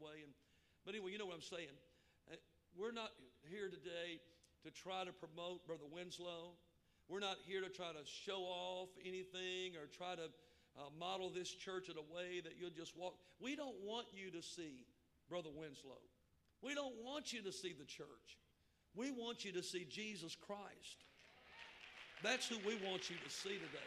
way. But anyway, you know what I'm saying. Uh, We're not here today to try to promote Brother Winslow. We're not here to try to show off anything or try to model this church in a way that you'll just walk. We don't want you to see Brother Winslow. We don't want you to see the church. We want you to see Jesus Christ. That's who we want you to see today.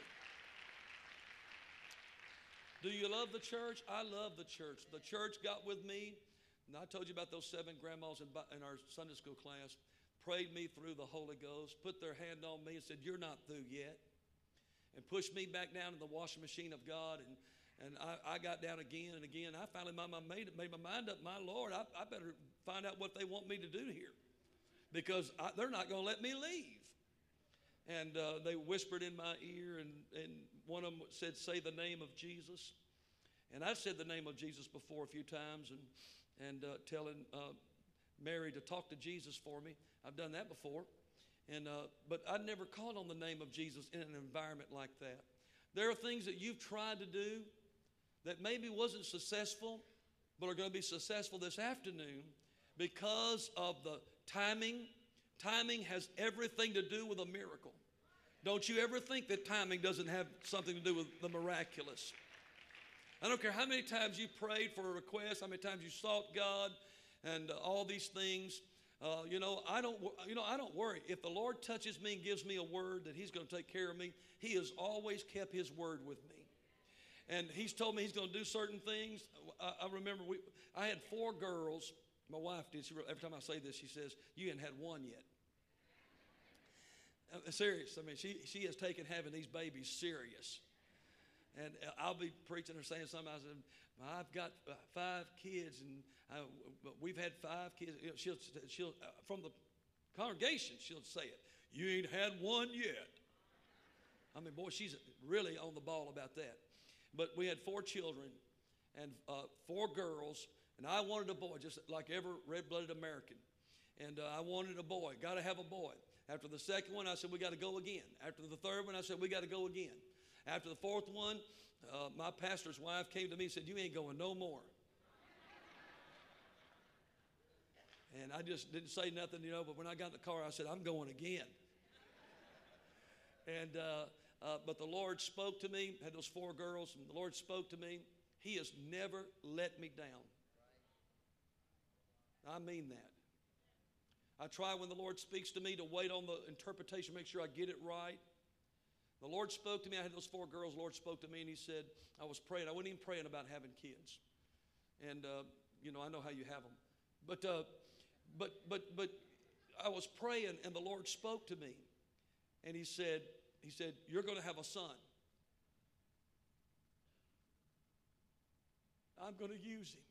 Do you love the church? I love the church. The church got with me, and I told you about those 7 grandmas in our Sunday school class, prayed me through the Holy Ghost, put their hand on me and said, "You're not through yet," and pushed me back down in the washing machine of God, and I got down again and again. I finally made my mind up, my Lord, I better find out what they want me to do here, because they're not going to let me leave. And they whispered in my ear, and one of them said, "Say the name of Jesus." And I've said the name of Jesus before a few times, and telling Mary to talk to Jesus for me. I've done that before. But I never called on the name of Jesus in an environment like that. There are things that you've tried to do that maybe wasn't successful, but are going to be successful this afternoon because of the timing. Timing has everything to do with a miracle. Don't you ever think that timing doesn't have something to do with the miraculous. I don't care how many times you prayed for a request, how many times you sought God, and all these things. I don't worry. If the Lord touches me and gives me a word that He's going to take care of me, He has always kept His word with me. And He's told me He's going to do certain things. I remember I had 4 girls. My wife did. Every time I say this, she says, "You ain't had one yet." I'm serious. I mean, she has taken having these babies serious. And I'll be preaching or saying something. I said, "I've got 5 kids, and we've had 5 kids." She'll from the congregation, she'll say it. "You ain't had one yet." I mean, boy, she's really on the ball about that. But we had 4 children and 4 girls, and I wanted a boy, just like every red-blooded American. And I wanted a boy. Got to have a boy. After the second one, I said, "We got to go again." After the third one, I said, "We got to go again." After the 4th one, my pastor's wife came to me and said, "You ain't going no more." And I just didn't say nothing, but when I got in the car, I said, "I'm going again." And but the Lord spoke to me, had those 4 girls, and the Lord spoke to me. He has never let me down. I mean that. I try when the Lord speaks to me to wait on the interpretation, make sure I get it right. The Lord spoke to me. I had those 4 girls. The Lord spoke to me, and He said, I was praying. I wasn't even praying about having kids. And, I know how you have them. But I was praying, and the Lord spoke to me. And He said, "You're going to have a son. I'm going to use him.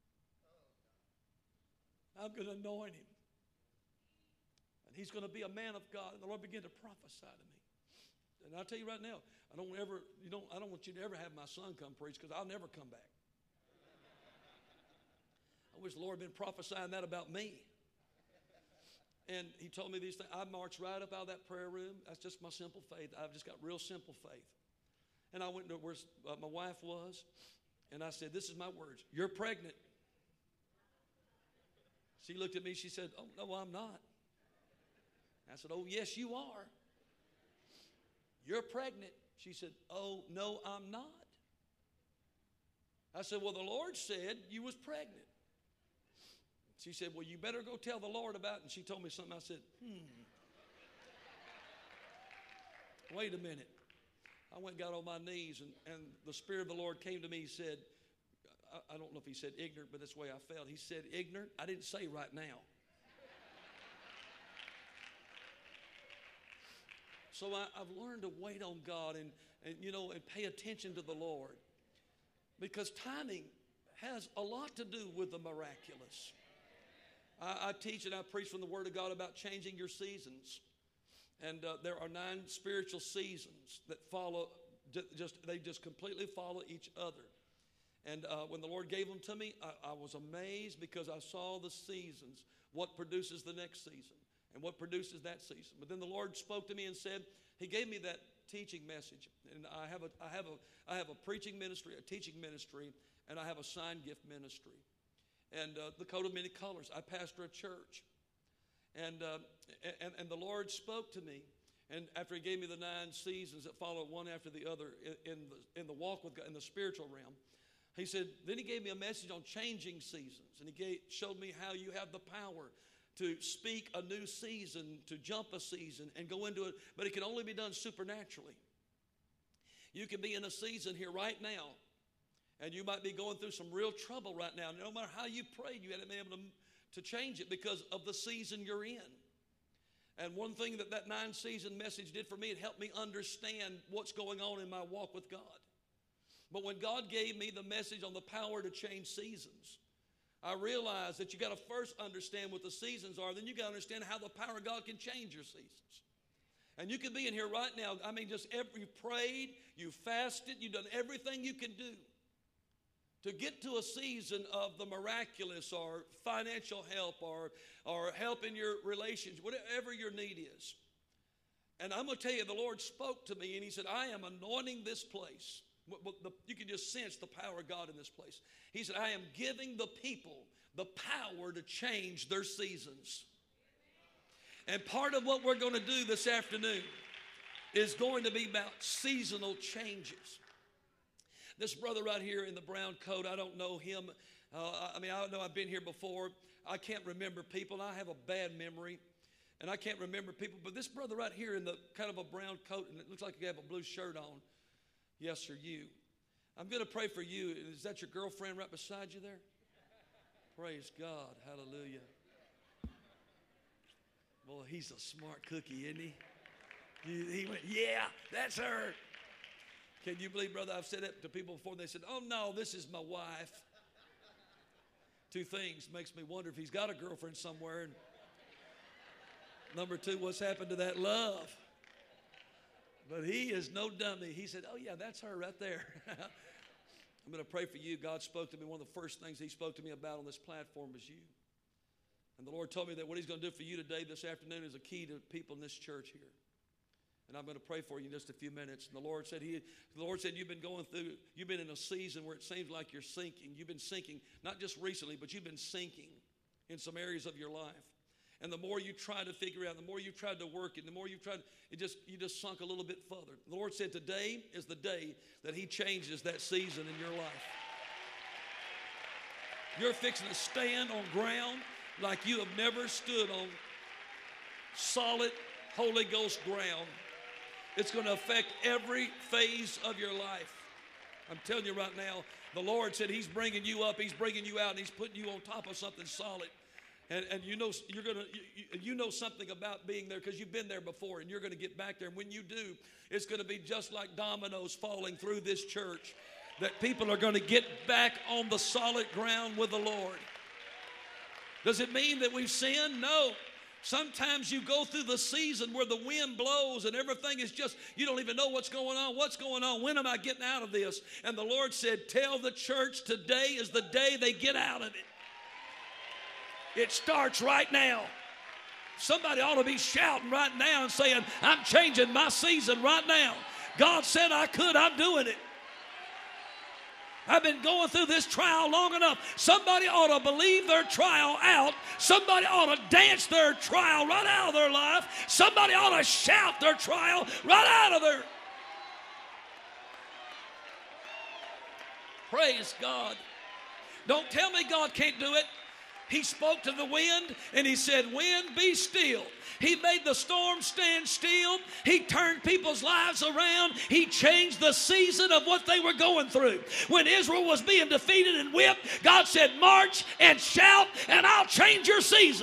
I'm going to anoint him. And he's going to be a man of God." And the Lord began to prophesy to me. And I'll tell you right now, I don't want you to ever have my son come preach, because I'll never come back. I wish the Lord had been prophesying that about me. And He told me these things. I marched right up out of that prayer room. That's just my simple faith. I've just got real simple faith. And I went to where my wife was, and I said, "This is my words. You're pregnant." She looked at me. She said, "Oh, no, I'm not." I said, "Oh, yes, you are. You're pregnant." She said, "Oh, no, I'm not." I said, "Well, the Lord said you was pregnant." She said, "Well, you better go tell the Lord about it." And she told me something. I said, Wait a minute. I went and got on my knees, and the Spirit of the Lord came to me. He said, I don't know if He said ignorant, but that's the way I felt. He said, "Ignorant." I didn't say right now. So I've learned to wait on God and pay attention to the Lord, because timing has a lot to do with the miraculous. I teach and I preach from the Word of God about changing your seasons. And there are 9 spiritual seasons that follow, they just completely follow each other. And when the Lord gave them to me, I was amazed, because I saw the seasons, what produces the next season and what produces that season. But then the Lord spoke to me and said, He gave me that teaching message. And I have a preaching ministry, a teaching ministry, and I have a sign gift ministry. and the coat of many colors. I pastor a church. And the Lord spoke to me. And after he gave me the 9 seasons that followed one after the other in the walk with God, in the spiritual realm, he said, then he gave me a message on changing seasons. And he showed me how you have the power to speak a new season, to jump a season and go into it. But it can only be done supernaturally. You can be in a season here right now, and you might be going through some real trouble right now. No matter how you prayed, you haven't been able to change it because of the season you're in. And one thing that 9-season message did for me, it helped me understand what's going on in my walk with God. But when God gave me the message on the power to change seasons, I realized that you got to first understand what the seasons are. Then you got to understand how the power of God can change your seasons. And you can be in here right now. I mean, you prayed, you fasted, you've done everything you can do to get to a season of the miraculous or financial help or help in your relationship, whatever your need is. And I'm going to tell you, the Lord spoke to me and he said, I am anointing this place. You can just sense the power of God in this place. He said, I am giving the people the power to change their seasons. And part of what we're going to do this afternoon is going to be about seasonal changes. This brother right here in the brown coat, I don't know him. I don't know I've been here before. I can't remember people, and I have a bad memory, and I can't remember people. But this brother right here in the kind of a brown coat, and it looks like you have a blue shirt on. Yes, sir, you. I'm going to pray for you. Is that your girlfriend right beside you there? Praise God. Hallelujah. Boy, he's a smart cookie, isn't he? He went, yeah, that's her. Can you believe, brother, I've said that to people before, and they said, oh, no, this is my wife. 2 things makes me wonder if he's got a girlfriend somewhere. And number 2, what's happened to that love? But he is no dummy. He said, oh, yeah, that's her right there. I'm going to pray for you. God spoke to me. One of the first things he spoke to me about on this platform was you. And the Lord told me that what he's going to do for you today, this afternoon, is a key to people in this church here. And I'm going to pray for you in just a few minutes. And the Lord said you've been in a season where it seems like you're sinking. You've been sinking, not just recently, but you've been sinking in some areas of your life. And the more you try to figure out, the more you tried to work it, the more you tried, you just sunk a little bit further. The Lord said today is the day that he changes that season in your life. You're fixing to stand on ground like you have never stood on solid Holy Ghost ground. It's going to affect every phase of your life. I'm telling you right now, the Lord said he's bringing you up, he's bringing you out, and he's putting you on top of something solid. And you know something about being there because you've been there before, and you're going to get back there. And when you do, it's going to be just like dominoes falling through this church, that people are going to get back on the solid ground with the Lord. Does it mean that we've sinned? No. Sometimes you go through the season where the wind blows and everything is just, you don't even know what's going on. What's going on? When am I getting out of this? And the Lord said, tell the church today is the day they get out of it. It starts right now. Somebody ought to be shouting right now and saying, I'm changing my season right now. God said I could. I'm doing it. I've been going through this trial long enough. Somebody ought to believe their trial out. Somebody ought to dance their trial right out of their life. Somebody ought to shout their trial right out of their... Praise God. Don't tell me God can't do it. He spoke to the wind and he said, wind, be still. He made the storm stand still. He turned people's lives around. He changed the season of what they were going through. When Israel was being defeated and whipped, God said, march and shout and I'll change your season.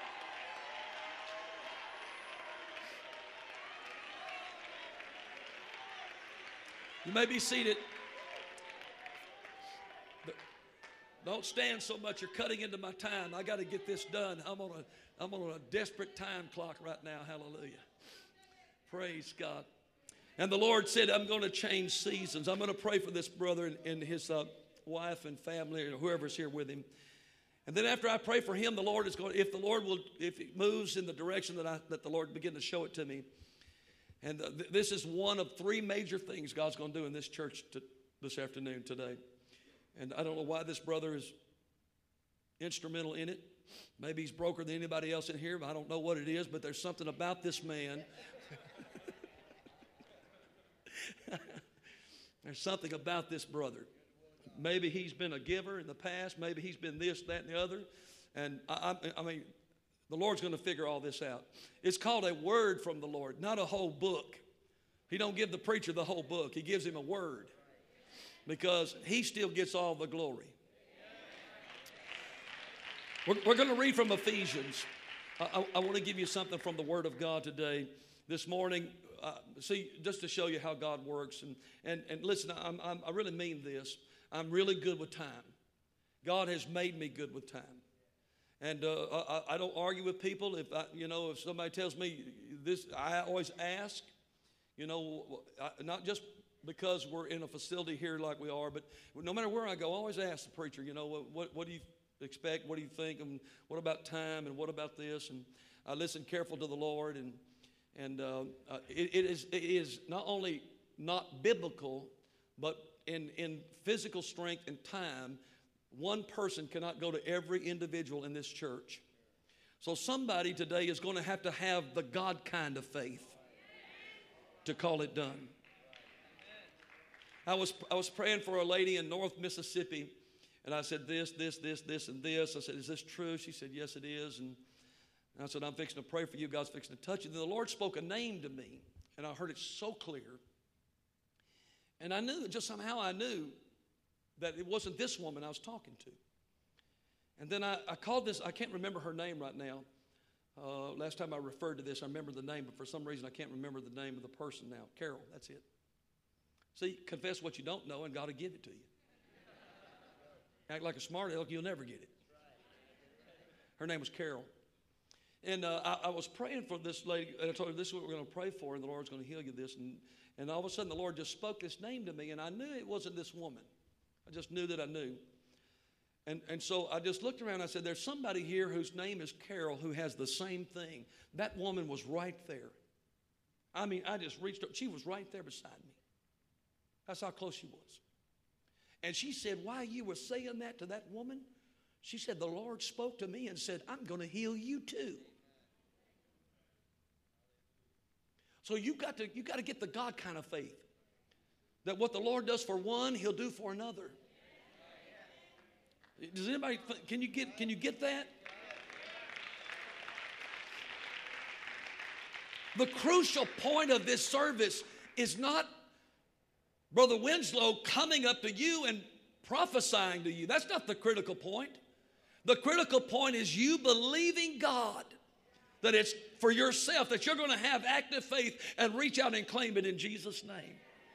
You may be seated. Don't stand so much. You're cutting into my time. I got to get this done. I'm on a desperate time clock right now. Hallelujah. Praise God. And the Lord said, I'm going to change seasons. I'm going to pray for this brother and his wife and family or whoever's here with him. And then after I pray for him, the Lord is going, if he moves in the direction that the Lord begin to show it to me. And this is one of 3 major things God's going to do in this church this afternoon, today. And I don't know why this brother is instrumental in it. Maybe he's broker than anybody else in here, but I don't know what it is, but there's something about this man. There's something about this brother. Maybe he's been a giver in the past. Maybe he's been this, that, and the other. And I mean, the Lord's going to figure all this out. It's called a word from the Lord, not a whole book. He don't give the preacher the whole book. He gives him a word because he still gets all the glory. We're going to read from Ephesians. I want to give you something from the Word of God today. This morning, see, just to show you how God works. And listen, I really mean this. I'm really good with time. God has made me good with time. And I don't argue with people. If somebody tells me this, I always ask, not just because we're in a facility here like we are, but no matter where I go, I always ask the preacher, what do you expect? What do you think? And what about time? And what about this? And I listen careful to the Lord. And it is not only not biblical, but in physical strength and time, one person cannot go to every individual in this church. So somebody today is going to have the God kind of faith to call it done. I was praying for a lady in North Mississippi, and I said this, and this. I said, is this true? She said, yes, it is. And I said, I'm fixing to pray for you. God's fixing to touch you. Then the Lord spoke a name to me, and I heard it so clear. And I knew, just somehow I knew that it wasn't this woman I was talking to. And then I called this, I can't remember her name right now. Last time I referred to this, I remember the name, but for some reason I can't remember the name of the person now. Carol, that's it. See, confess what you don't know and God will give it to you. Act like a smart aleck, you'll never get it. Her name was Carol. And I was praying for this lady, and I told her this is what we're going to pray for, and the Lord's going to heal you this. And all of a sudden the Lord just spoke this name to me, and I knew it wasn't this woman. I just knew that I knew. And so I just looked around and I said, there's somebody here whose name is Carol who has the same thing. That woman was right there. I mean, I just reached up. She was right there beside me. That's how close she was. And she said, while you were saying that to that woman, she said, the Lord spoke to me and said, I'm going to heal you too. So you got to get the God kind of faith. That what the Lord does for one, He'll do for another. Does anybody, can you get that? The crucial point of this service is not Brother Winslow coming up to you and prophesying to you. That's not the critical point. The critical point is you believing God that it's for yourself, that you're going to have active faith and reach out and claim it in Jesus' name.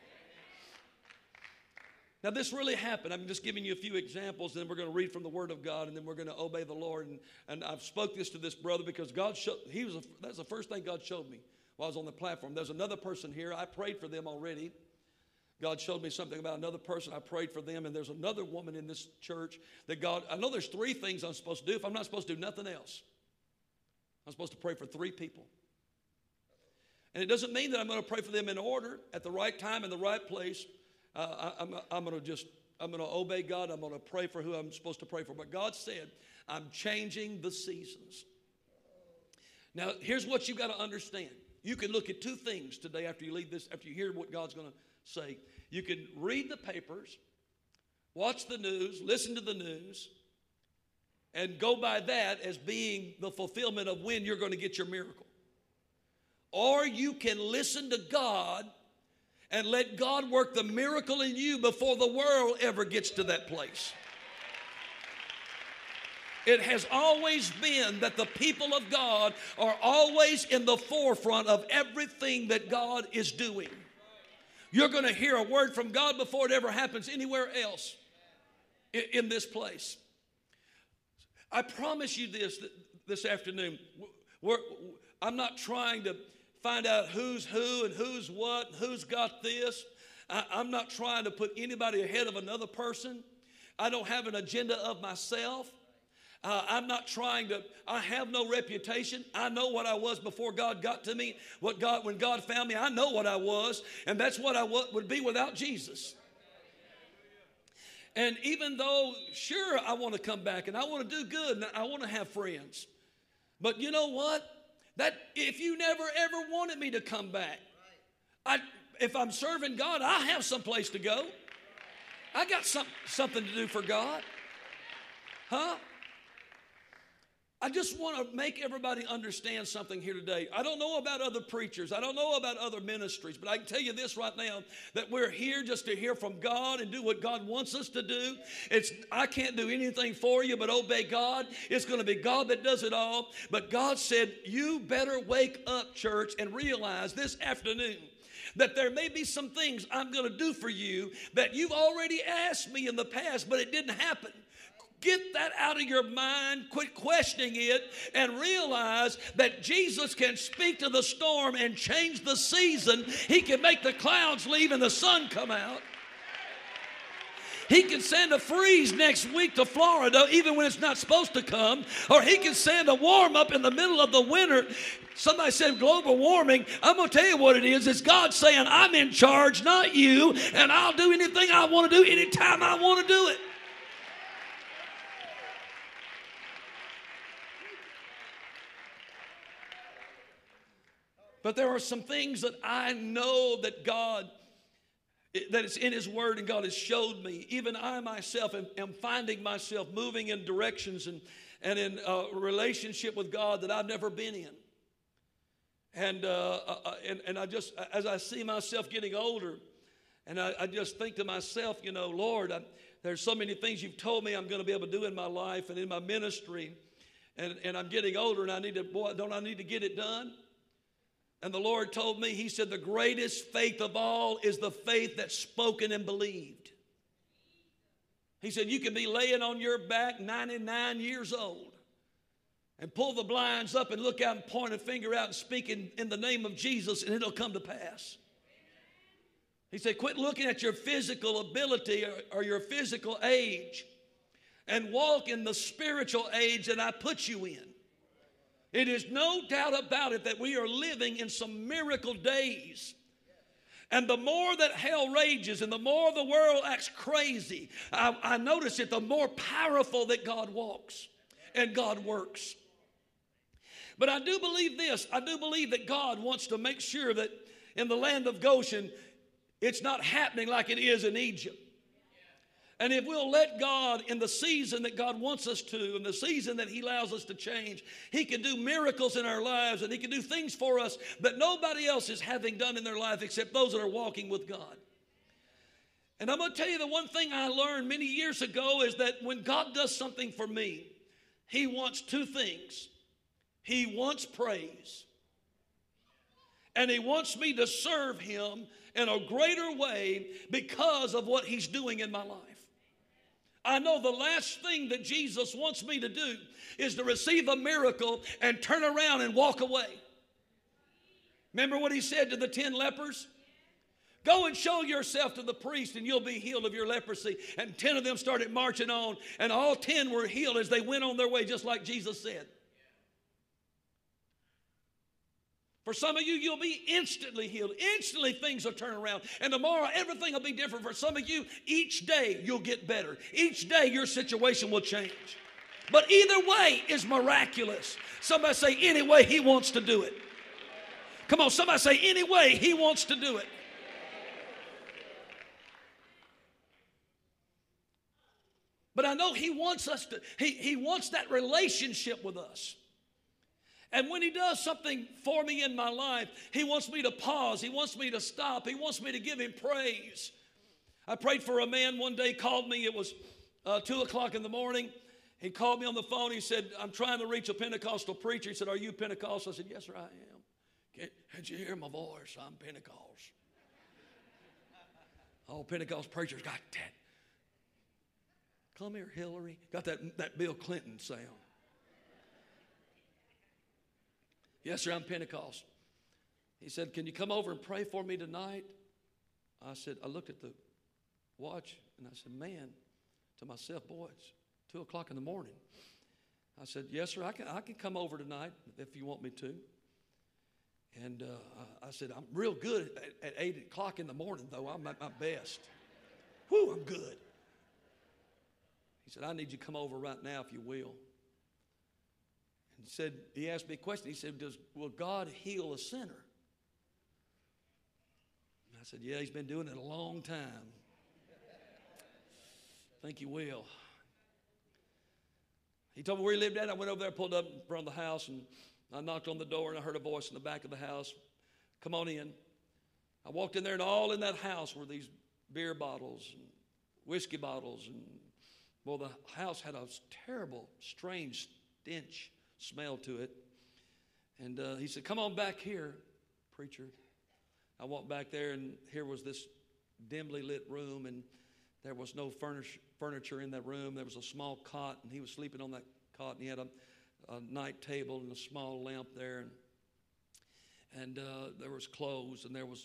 Now, this really happened. I'm just giving you a few examples, then we're going to read from the Word of God, and then we're going to obey the Lord. And I've spoke this to this brother because God showed, that's the first thing God showed me while I was on the platform. There's another person here. I prayed for them already. God showed me something about another person. I prayed for them, and there's another woman in this church that God, I know there's 3 things I'm supposed to do if I'm not supposed to do nothing else. I'm supposed to pray for 3 people. And it doesn't mean that I'm going to pray for them in order, at the right time, in the right place. I'm going to obey God. I'm going to pray for who I'm supposed to pray for. But God said, I'm changing the seasons. Now, here's what you got to understand. You can look at 2 things today after you leave this, after you hear what God's going to say. You can read the papers, watch the news, listen to the news, and go by that as being the fulfillment of when you're going to get your miracle. Or you can listen to God and let God work the miracle in you before the world ever gets to that place. It has always been that the people of God are always in the forefront of everything that God is doing. You're going to hear a word from God before it ever happens anywhere else in this place. I promise you this afternoon. I'm not trying to find out who's who and who's what and who's got this. I'm not trying to put anybody ahead of another person. I don't have an agenda of myself. I'm not trying to, I have no reputation. I know what I was before God got to me. When God found me, I know what I was. And that's what I would be without Jesus. And even though, sure, I want to come back and I want to do good and I want to have friends. But you know what? That if you never ever wanted me to come back, if I'm serving God, I have some place to go. I got something to do for God. Huh? I just want to make everybody understand something here today. I don't know about other preachers. I don't know about other ministries, but I can tell you this right now, that we're here just to hear from God and do what God wants us to do. I can't do anything for you but obey God. It's going to be God that does it all. But God said, you better wake up, church, and realize this afternoon that there may be some things I'm going to do for you that you've already asked me in the past, but it didn't happen. Get that out of your mind, quit questioning it, and realize that Jesus can speak to the storm and change the season. He can make the clouds leave and the sun come out. He can send a freeze next week to Florida, even when it's not supposed to come. Or he can send a warm up in the middle of the winter. Somebody said global warming. I'm going to tell you what it is. It's God saying, I'm in charge, not you, and I'll do anything I want to do anytime I want to do it. But there are some things that I know that God, that it's in His Word and God has showed me. Even I myself am finding myself moving in directions and in a relationship with God that I've never been in. And I just, as I see myself getting older, and I just think to myself, you know, Lord, there's so many things you've told me I'm going to be able to do in my life and in my ministry. And I'm getting older and don't I need to get it done? And the Lord told me, He said, the greatest faith of all is the faith that's spoken and believed. He said, you can be laying on your back 99 years old and pull the blinds up and look out and point a finger out and speak in the name of Jesus, and it'll come to pass. He said, quit looking at your physical ability or your physical age and walk in the spiritual age that I put you in. It is no doubt about it that we are living in some miracle days. And the more that hell rages and the more the world acts crazy, I notice it, the more powerful that God walks and God works. But I do believe this. I do believe that God wants to make sure that in the land of Goshen, it's not happening like it is in Egypt. And if we'll let God in the season that God wants us to, in the season that He allows us to change, He can do miracles in our lives and He can do things for us that nobody else is having done in their life except those that are walking with God. And I'm going to tell you the one thing I learned many years ago is that when God does something for me, He wants two things. He wants praise. And He wants me to serve Him in a greater way because of what He's doing in my life. I know the last thing that Jesus wants me to do is to receive a miracle and turn around and walk away. Remember what He said to the 10 lepers? Go and show yourself to the priest and you'll be healed of your leprosy. And 10 of them started marching on, and all 10 were healed as they went on their way, just like Jesus said. For some of you, you'll be instantly healed. Instantly things will turn around. And tomorrow, everything will be different. For some of you, each day you'll get better. Each day your situation will change. But either way is miraculous. Somebody say, anyway, He wants to do it. Come on, somebody say, anyway, He wants to do it. But I know He wants us to, He wants that relationship with us. And when He does something for me in my life, He wants me to pause. He wants me to stop. He wants me to give Him praise. I prayed for a man one day, called me. It was 2 o'clock in the morning. He called me on the phone. He said, I'm trying to reach a Pentecostal preacher. He said, are you Pentecostal? I said, yes, sir, I am. Can't you hear my voice? I'm Pentecostal. All Pentecost preachers got that. Come here, Hillary. Got that Bill Clinton sound. Yes, sir, I'm Pentecost. He said, can you come over and pray for me tonight? I said, I looked at the watch and I said, man, to myself, boy, it's 2 o'clock in the morning. I said, yes, sir, I can come over tonight if you want me to. And I said, I'm real good at 8 o'clock in the morning, though. I'm at my best. Whew, I'm good. He said, I need you to come over right now if you will. And he asked me a question. He said, will God heal a sinner? And I said, yeah, he's been doing it a long time. I think he will. He told me where he lived at. I went over there, pulled up in front of the house, and I knocked on the door, and I heard a voice in the back of the house, come on in. I walked in there, and all in that house were these beer bottles and whiskey bottles. And, well, the house had a terrible, strange stench smell to it. And he said, come on back here, preacher. I walked back there, and here was this dimly lit room, and there was no furniture in that room. There was a small cot, and he was sleeping on that cot, and he had a night table and a small lamp there. And there was clothes, and there was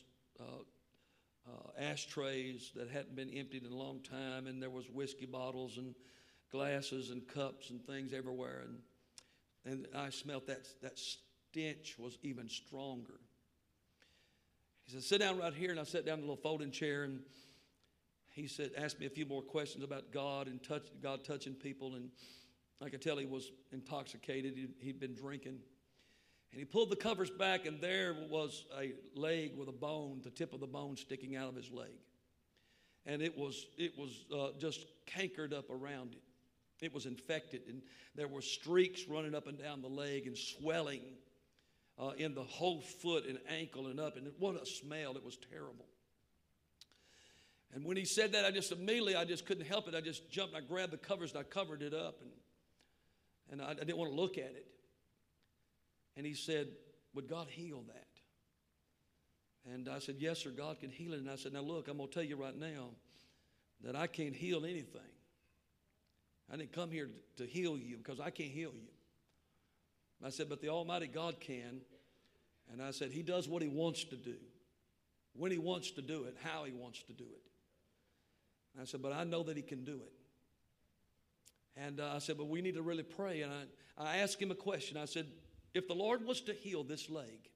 ashtrays that hadn't been emptied in a long time, and there was whiskey bottles and glasses and cups and things everywhere. And I smelled that stench was even stronger. He said, sit down right here, and I sat down in a little folding chair, and he said, asked me a few more questions about God and God touching people, and I could tell he was intoxicated. He'd been drinking. And he pulled the covers back, and there was a leg with a bone, the tip of the bone sticking out of his leg. And it was just cankered up around it. It was infected, and there were streaks running up and down the leg and swelling in the whole foot and ankle and up. And what a smell. It was terrible. And when he said that, I just couldn't help it. I just jumped, and I grabbed the covers, and I covered it up. And I didn't want to look at it. And he said, would God heal that? And I said, yes, sir, God can heal it. And I said, now look, I'm going to tell you right now that I can't heal anything. I didn't come here to heal you because I can't heal you. I said, but the Almighty God can. And I said, he does what he wants to do, when he wants to do it, how he wants to do it. And I said, but I know that he can do it. And I said, but we need to really pray. And I asked him a question. I said, if the Lord was to heal this leg,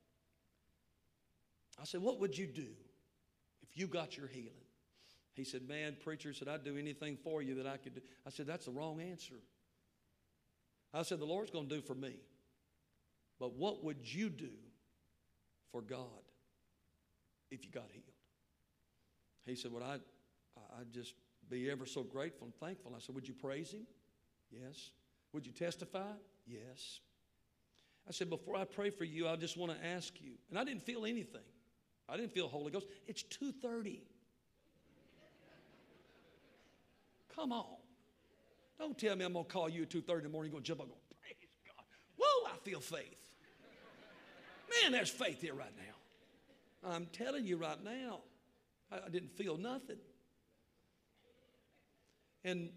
I said, what would you do if you got your healing? He said, man, preacher, said, I'd do anything for you that I could do. I said, that's the wrong answer. I said, the Lord's going to do for me. But what would you do for God if you got healed? He said, well, I'd just be ever so grateful and thankful. I said, would you praise him? Yes. Would you testify? Yes. I said, before I pray for you, I just want to ask you. And I didn't feel anything. I didn't feel Holy Ghost. It's 2:30. Come on. Don't tell me I'm going to call you at 2:30 in the morning. You're going to jump up and go, praise God. Whoa, I feel faith. Man, there's faith here right now. I'm telling you right now, I didn't feel nothing. And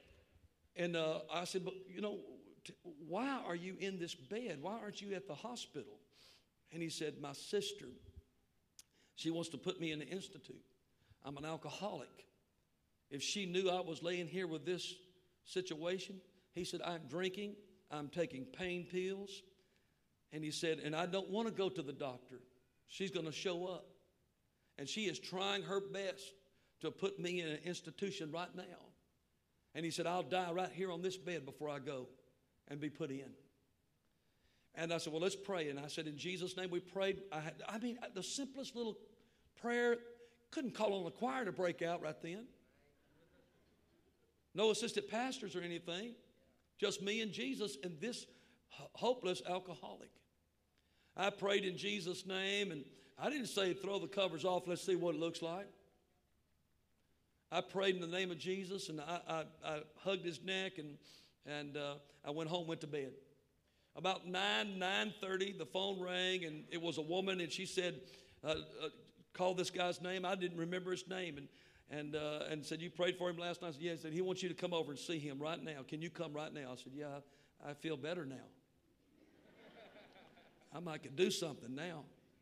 I said, but you know, why are you in this bed? Why aren't you at the hospital? And he said, my sister, she wants to put me in the institute. I'm an alcoholic. If she knew I was laying here with this situation, he said, I'm drinking, I'm taking pain pills. And he said, and I don't want to go to the doctor. She's going to show up. And she is trying her best to put me in an institution right now. And he said, I'll die right here on this bed before I go and be put in. And I said, well, let's pray. And I said, in Jesus' name we prayed. I mean, the simplest little prayer, couldn't call on the choir to break out right then. No assistant pastors or anything. Just me and Jesus and this hopeless alcoholic. I prayed in Jesus' name, and I didn't say throw the covers off, let's see what it looks like. I prayed in the name of Jesus, and I hugged his neck, and I went home, went to bed. About 9:30, the phone rang, and it was a woman, and she said, call this guy's name. I didn't remember his name, and said, you prayed for him last night? I said, yeah. He said, he wants you to come over and see him right now. Can you come right now? I said, yeah, I feel better now. I might could do something now.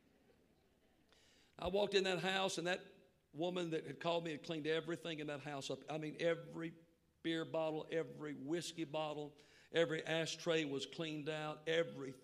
I walked in that house, and that woman that had called me had cleaned everything in that house up. I mean, every beer bottle, every whiskey bottle, every ashtray was cleaned out, everything.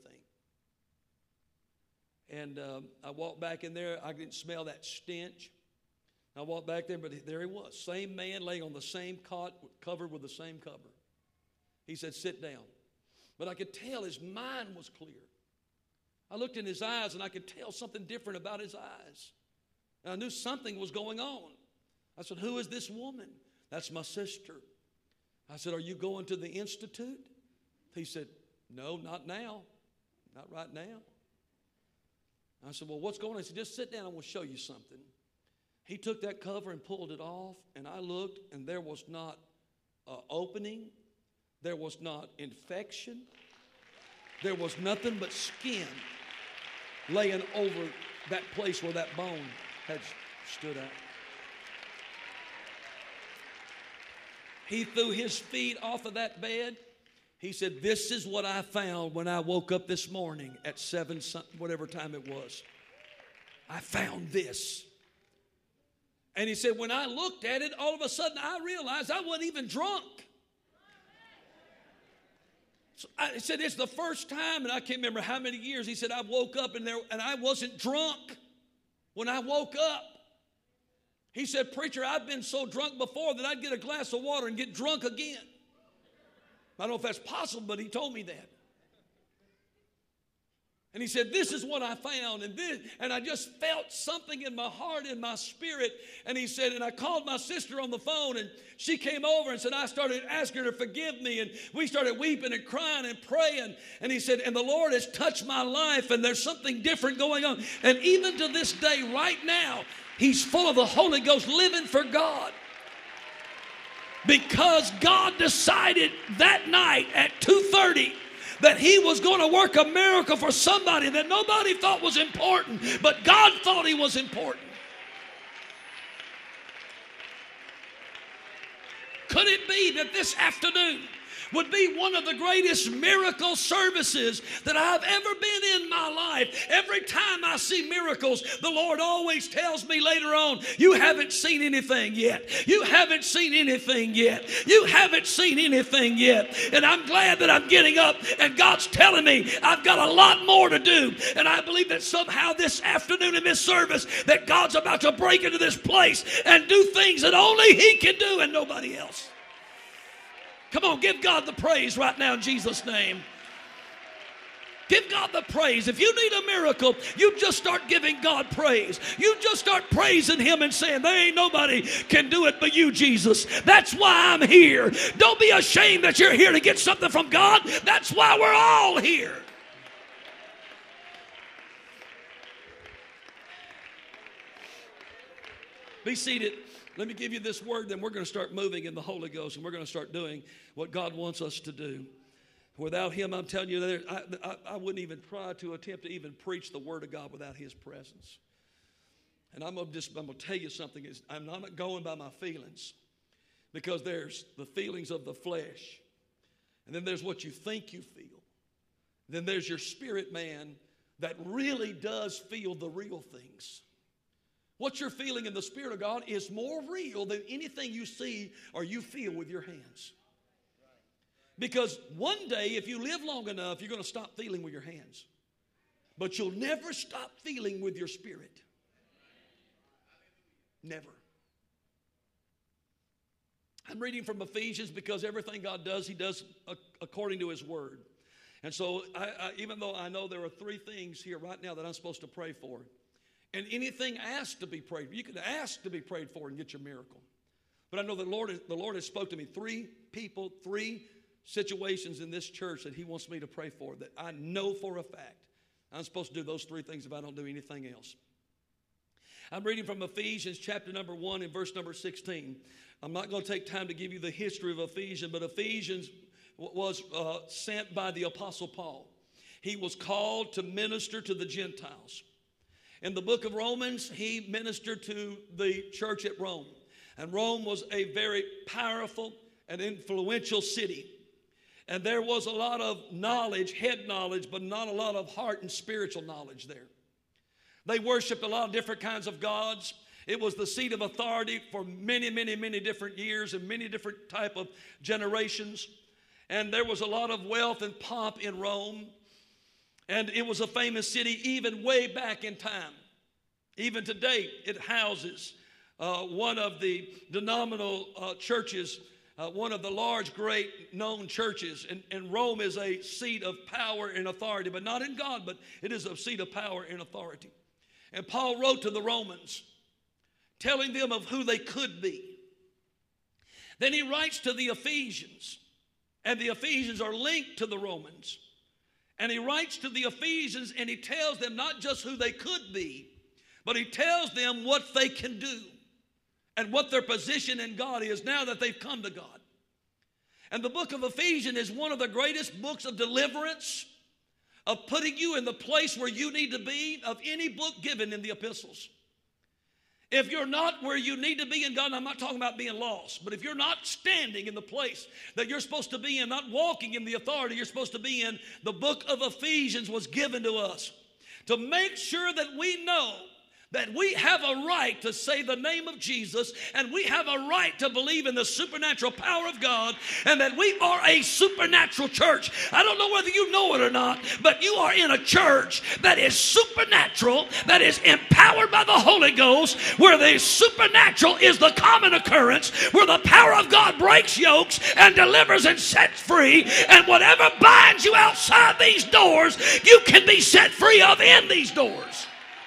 And I walked back in there. I didn't smell that stench. I walked back there, but there he was. Same man laying on the same cot, covered with the same cover. He said, sit down. But I could tell his mind was clear. I looked in his eyes, and I could tell something different about his eyes. And I knew something was going on. I said, who is this woman? That's my sister. I said, are you going to the institute? He said, no, not now. Not right now. I said, well, what's going on? He said, just sit down and we'll show you something. He took that cover and pulled it off, and I looked, and there was not an opening. There was not infection. There was nothing but skin laying over that place where that bone had stood out. He threw his feet off of that bed. He said, this is what I found when I woke up this morning at 7, whatever time it was. I found this. And he said, when I looked at it, all of a sudden I realized I wasn't even drunk. So he said, it's the first time, and I can't remember how many years, he said, I woke up and I wasn't drunk when I woke up. He said, preacher, I've been so drunk before that I'd get a glass of water and get drunk again. I don't know if that's possible, but he told me that. And he said, this is what I found. And I just felt something in my heart, in my spirit. And he said, and I called my sister on the phone, and she came over and said, I started asking her to forgive me. And we started weeping and crying and praying. And he said, and the Lord has touched my life, and there's something different going on. And even to this day, right now, he's full of the Holy Ghost, living for God. Because God decided that night at 2:30 that he was going to work a miracle for somebody that nobody thought was important, but God thought he was important. Could it be that this afternoon would be one of the greatest miracle services that I've ever been in my life? Every time I see miracles, the Lord always tells me later on, you haven't seen anything yet. You haven't seen anything yet. You haven't seen anything yet. And I'm glad that I'm getting up and God's telling me I've got a lot more to do. And I believe that somehow this afternoon in this service that God's about to break into this place and do things that only he can do and nobody else. Come on, give God the praise right now in Jesus' name. Give God the praise. If you need a miracle, you just start giving God praise. You just start praising him and saying, there ain't nobody can do it but you, Jesus. That's why I'm here. Don't be ashamed that you're here to get something from God. That's why we're all here. Be seated. Let me give you this word, then we're going to start moving in the Holy Ghost, and we're going to start doing what God wants us to do. Without him, I'm telling you, I wouldn't even try to attempt to even preach the word of God without his presence. And I'm going to tell you something. I'm not going by my feelings, because there's the feelings of the flesh, and then there's what you think you feel. Then there's your spirit man that really does feel the real things. What you're feeling in the Spirit of God is more real than anything you see or you feel with your hands. Because one day, if you live long enough, you're going to stop feeling with your hands. But you'll never stop feeling with your spirit. Never. I'm reading from Ephesians because everything God does, he does according to his word. And so even though I know there are 3 things here right now that I'm supposed to pray for, and anything asked to be prayed for. You can ask to be prayed for and get your miracle. But I know the Lord has spoke to me. 3 people, 3 situations in this church that he wants me to pray for that I know for a fact I'm supposed to do those 3 things if I don't do anything else. I'm reading from Ephesians chapter number 1 and verse number 16. I'm not going to take time to give you the history of Ephesians, but Ephesians was sent by the Apostle Paul. He was called to minister to the Gentiles. In the book of Romans, he ministered to the church at Rome. And Rome was a very powerful and influential city. And there was a lot of knowledge, head knowledge, but not a lot of heart and spiritual knowledge there. They worshiped a lot of different kinds of gods. It was the seat of authority for many, many, many different years and many different type of generations. And there was a lot of wealth and pomp in Rome. And it was a famous city even way back in time. Even today, it houses one of the denominational churches, one of the large, great known churches. And Rome is a seat of power and authority, but not in God, but it is a seat of power and authority. And Paul wrote to the Romans, telling them of who they could be. Then he writes to the Ephesians, and the Ephesians are linked to the Romans. And he writes to the Ephesians, and he tells them not just who they could be, but he tells them what they can do and what their position in God is now that they've come to God. And the book of Ephesians is one of the greatest books of deliverance, of putting you in the place where you need to be, of any book given in the epistles. If you're not where you need to be in God, and I'm not talking about being lost, but if you're not standing in the place that you're supposed to be in, not walking in the authority you're supposed to be in, the book of Ephesians was given to us to make sure that we know that we have a right to say the name of Jesus, and we have a right to believe in the supernatural power of God, and that we are a supernatural church. I don't know whether you know it or not, but you are in a church that is supernatural, that is empowered by the Holy Ghost, where the supernatural is the common occurrence, where the power of God breaks yokes and delivers and sets free, and whatever binds you outside these doors, you can be set free of in these doors.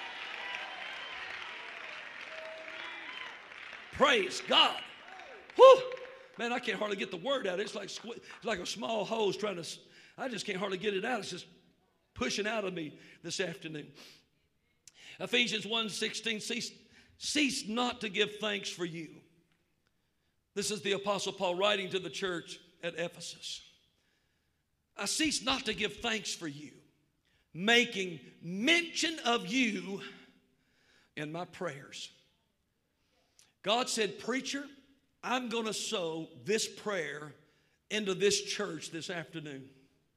Praise God. Whew. Man, I can't hardly get the word out. It's like a small hose trying to, I just can't hardly get it out. It's just pushing out of me this afternoon. Ephesians 1:16, cease not to give thanks for you. This is the Apostle Paul writing to the church at Ephesus. I cease not to give thanks for you, making mention of you in my prayers. God said, preacher, I'm going to sow this prayer into this church this afternoon.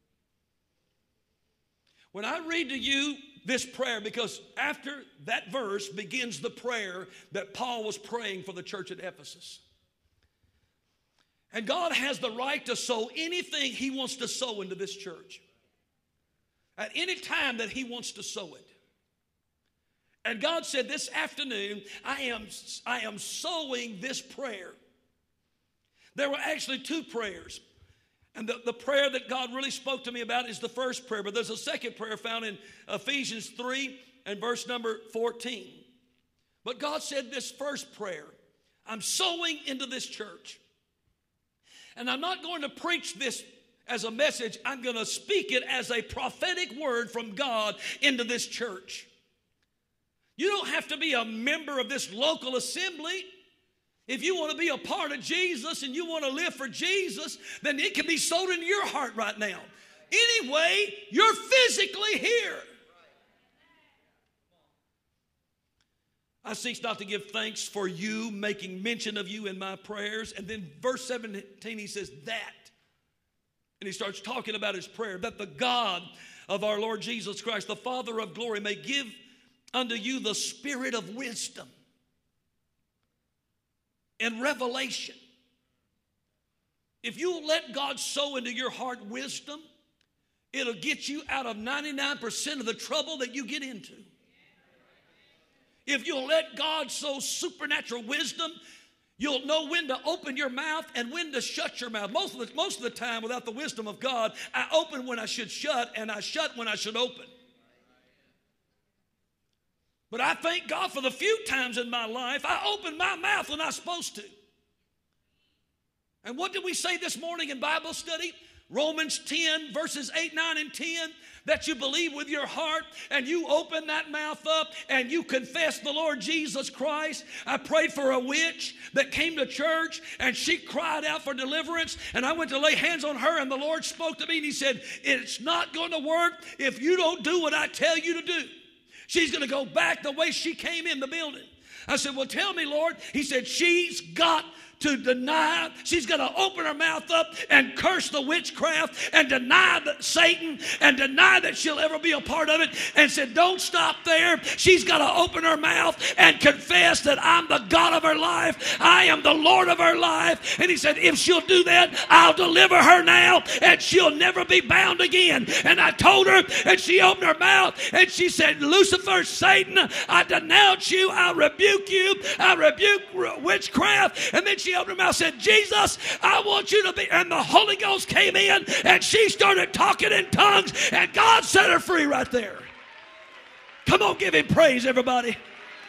When I read to you this prayer, because after that verse begins the prayer that Paul was praying for the church at Ephesus. And God has the right to sow anything he wants to sow into this church. At any time that he wants to sow it. And God said, this afternoon, I am sowing this prayer. There were actually two prayers. And the prayer that God really spoke to me about is the first prayer. But there's a second prayer found in Ephesians 3 and verse number 14. But God said this first prayer, I'm sowing into this church. And I'm not going to preach this as a message. I'm going to speak it as a prophetic word from God into this church. You don't have to be a member of this local assembly. If you want to be a part of Jesus and you want to live for Jesus, then it can be sold into your heart right now. Anyway, you're physically here. I cease not to give thanks for you, making mention of you in my prayers. And then verse 17, he says that. And he starts talking about his prayer, that the God of our Lord Jesus Christ, the Father of glory, may give unto you the spirit of wisdom and revelation. If you let God sow into your heart wisdom, it'll get you out of 99% of the trouble that you get into. If you'll let God sow supernatural wisdom, you'll know when to open your mouth and when to shut your mouth. Most of the time, without the wisdom of God, I open when I should shut, and I shut when I should open. But I thank God for the few times in my life I opened my mouth when I was supposed to. And what did we say this morning in Bible study? Romans 10, verses 8, 9, and 10, that you believe with your heart and you open that mouth up and you confess the Lord Jesus Christ. I prayed for a witch that came to church and she cried out for deliverance, and I went to lay hands on her and the Lord spoke to me and he said, it's not going to work if you don't do what I tell you to do. She's going to go back the way she came in the building. I said, well, tell me, Lord. He said, she's got to deny. She's going to open her mouth up and curse the witchcraft and deny that Satan and deny that she'll ever be a part of it. And said, don't stop there. She's got to open her mouth and confess that I'm the God of her life. I am the Lord of her life. And he said, if she'll do that, I'll deliver her now and she'll never be bound again. And I told her, and she opened her mouth and she said, Lucifer, Satan, I denounce you. I rebuke you. I rebuke witchcraft. And then she opened her mouth and said, Jesus, I want you to be. And the Holy Ghost came in and she started talking in tongues and God set her free right there. Come on, give him praise, everybody.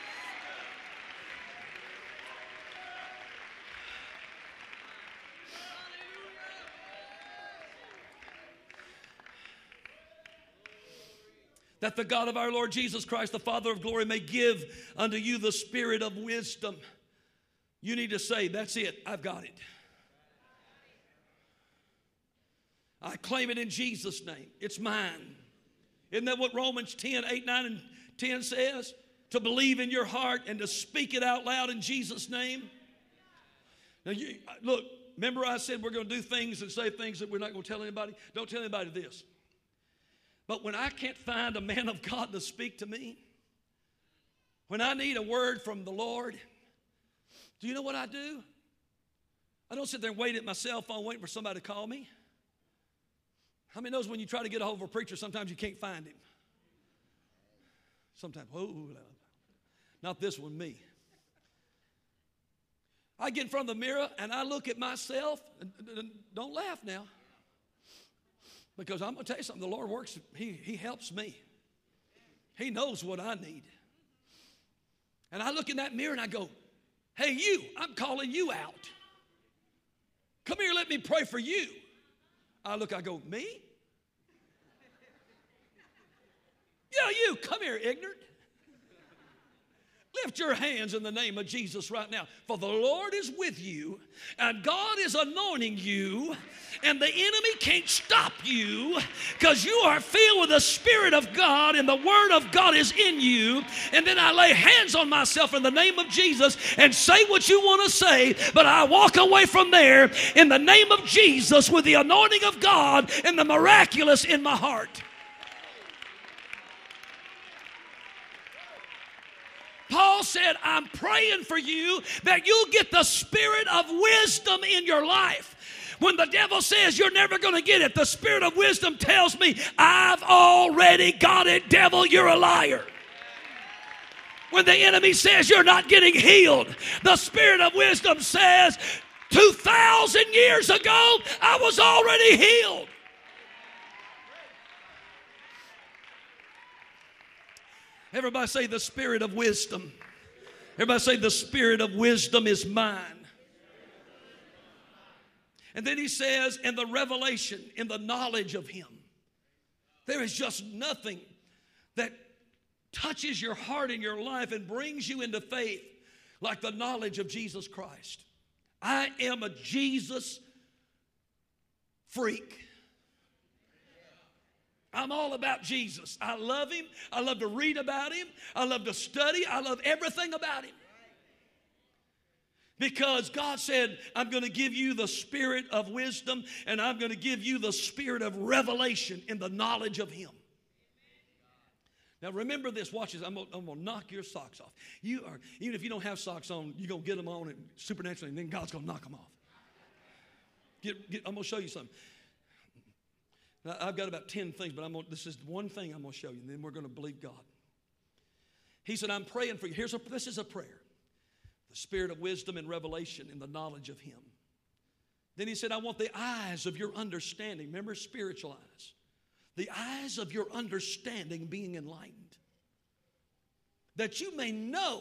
That the God of our Lord Jesus Christ, the Father of glory, may give unto you the spirit of wisdom. You need to say, that's it, I've got it. I claim it in Jesus' name. It's mine. Isn't that what Romans 10, 8, 9, and 10 says? To believe in your heart and to speak it out loud in Jesus' name. Now, look, remember I said we're going to do things and say things that we're not going to tell anybody? Don't tell anybody this. But when I can't find a man of God to speak to me, when I need a word from the Lord, do you know what I do? I don't sit there and wait at my cell phone waiting for somebody to call me. How many knows when you try to get a hold of a preacher, sometimes you can't find him? Sometimes, not this one, me. I get in front of the mirror and I look at myself, and don't laugh now. Because I'm going to tell you something, the Lord works, He helps me. He knows what I need. And I look in that mirror and I go, hey, you, I'm calling you out. Come here, let me pray for you. I look, I go, me? Yeah, you, come here, ignorant. Lift your hands in the name of Jesus right now. For the Lord is with you, and God is anointing you, and the enemy can't stop you because you are filled with the Spirit of God, and the Word of God is in you. And then I lay hands on myself in the name of Jesus and say what you want to say, but I walk away from there in the name of Jesus with the anointing of God and the miraculous in my heart. Paul said, I'm praying for you that you'll get the spirit of wisdom in your life. When the devil says you're never going to get it, the spirit of wisdom tells me, I've already got it, devil, you're a liar. When the enemy says you're not getting healed, the spirit of wisdom says, 2,000 years ago, I was already healed. Everybody say the spirit of wisdom. Everybody say the spirit of wisdom is mine. And then he says, in the revelation, in the knowledge of him. There is just nothing that touches your heart and your life and brings you into faith like the knowledge of Jesus Christ. I am a Jesus freak. I'm all about Jesus. I love him. I love to read about him. I love to study. I love everything about him. Because God said, I'm going to give you the spirit of wisdom, and I'm going to give you the spirit of revelation in the knowledge of him. Now remember this. Watch this. I'm going to knock your socks off. You are, even if you don't have socks on, you're going to get them on and supernaturally, and then God's going to knock them off. I'm going to show you something. Now, I've got about 10 things, but this is one thing I'm going to show you, and then we're going to believe God. He said, I'm praying for you. This is a prayer. The spirit of wisdom and revelation in the knowledge of him. Then he said, I want the eyes of your understanding. Remember, spiritual eyes. The eyes of your understanding being enlightened. That you may know.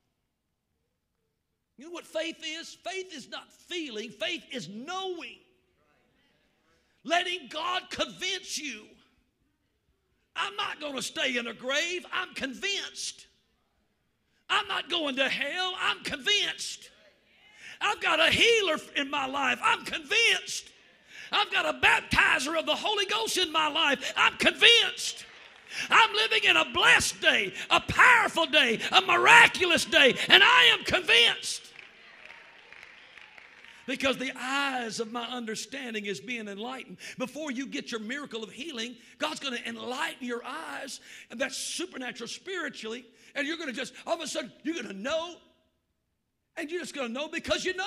You know what faith is? Faith is not feeling. Faith is knowing. Letting God convince you. I'm not going to stay in a grave. I'm convinced. I'm not going to hell. I'm convinced. I've got a healer in my life. I'm convinced. I've got a baptizer of the Holy Ghost in my life. I'm convinced. I'm living in a blessed day, a powerful day, a miraculous day, and I am convinced. Because the eyes of my understanding is being enlightened. Before you get your miracle of healing, God's going to enlighten your eyes, and that's supernatural spiritually, and you're going to just, all of a sudden, you're going to know, and you're just going to know because you know.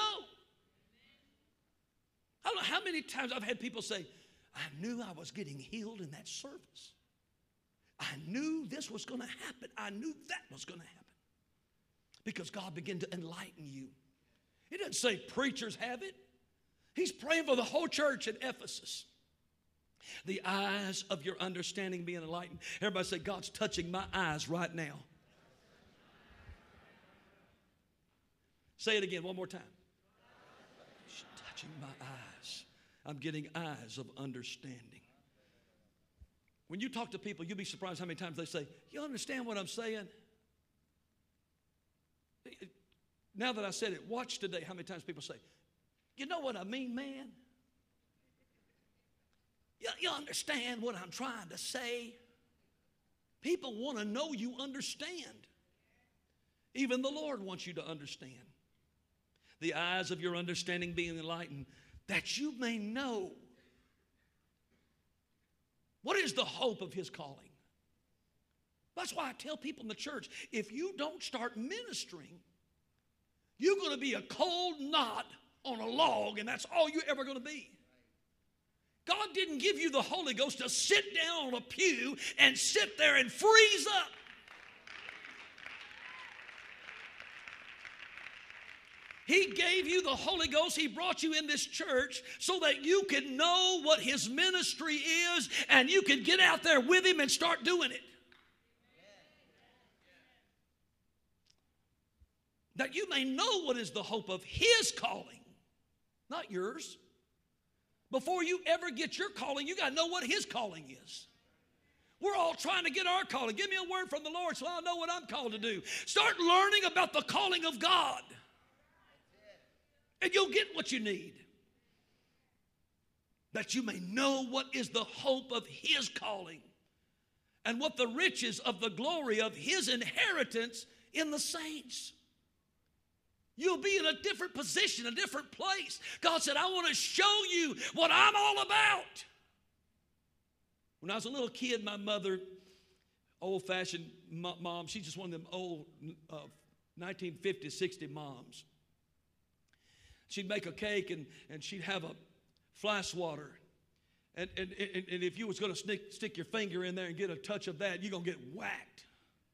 I don't know how many times I've had people say, I knew I was getting healed in that service. I knew this was going to happen. I knew that was going to happen. Because God began to enlighten you. He doesn't say preachers have it. He's praying for the whole church at Ephesus. The eyes of your understanding being enlightened. Everybody say, God's touching my eyes right now. Say it again one more time. He's touching my eyes. I'm getting eyes of understanding. When you talk to people, you'll be surprised how many times they say, you understand what I'm saying? Now that I said it, watch today how many times people say, you know what I mean, man? You understand what I'm trying to say? People want to know you understand. Even the Lord wants you to understand. The eyes of your understanding being enlightened, that you may know what is the hope of His calling. That's why I tell people in the church, if you don't start ministering, you're going to be a cold knot on a log, and that's all you're ever going to be. God didn't give you the Holy Ghost to sit down on a pew and sit there and freeze up. He gave you the Holy Ghost. He brought you in this church so that you could know what His ministry is, and you could get out there with Him and start doing it. That you may know what is the hope of His calling, not yours. Before you ever get your calling, you got to know what His calling is. We're all trying to get our calling. Give me a word from the Lord so I'll know what I'm called to do. Start learning about the calling of God, and you'll get what you need. That you may know what is the hope of His calling and what the riches of the glory of His inheritance in the saints. You'll be in a different position, a different place. God said, I want to show you what I'm all about. When I was a little kid, my mother, old-fashioned mom, she's just one of them old 1950s, 60 moms. She'd make a cake and she'd have a fly swatter. And if you was going to stick your finger in there and get a touch of that, you're going to get whacked.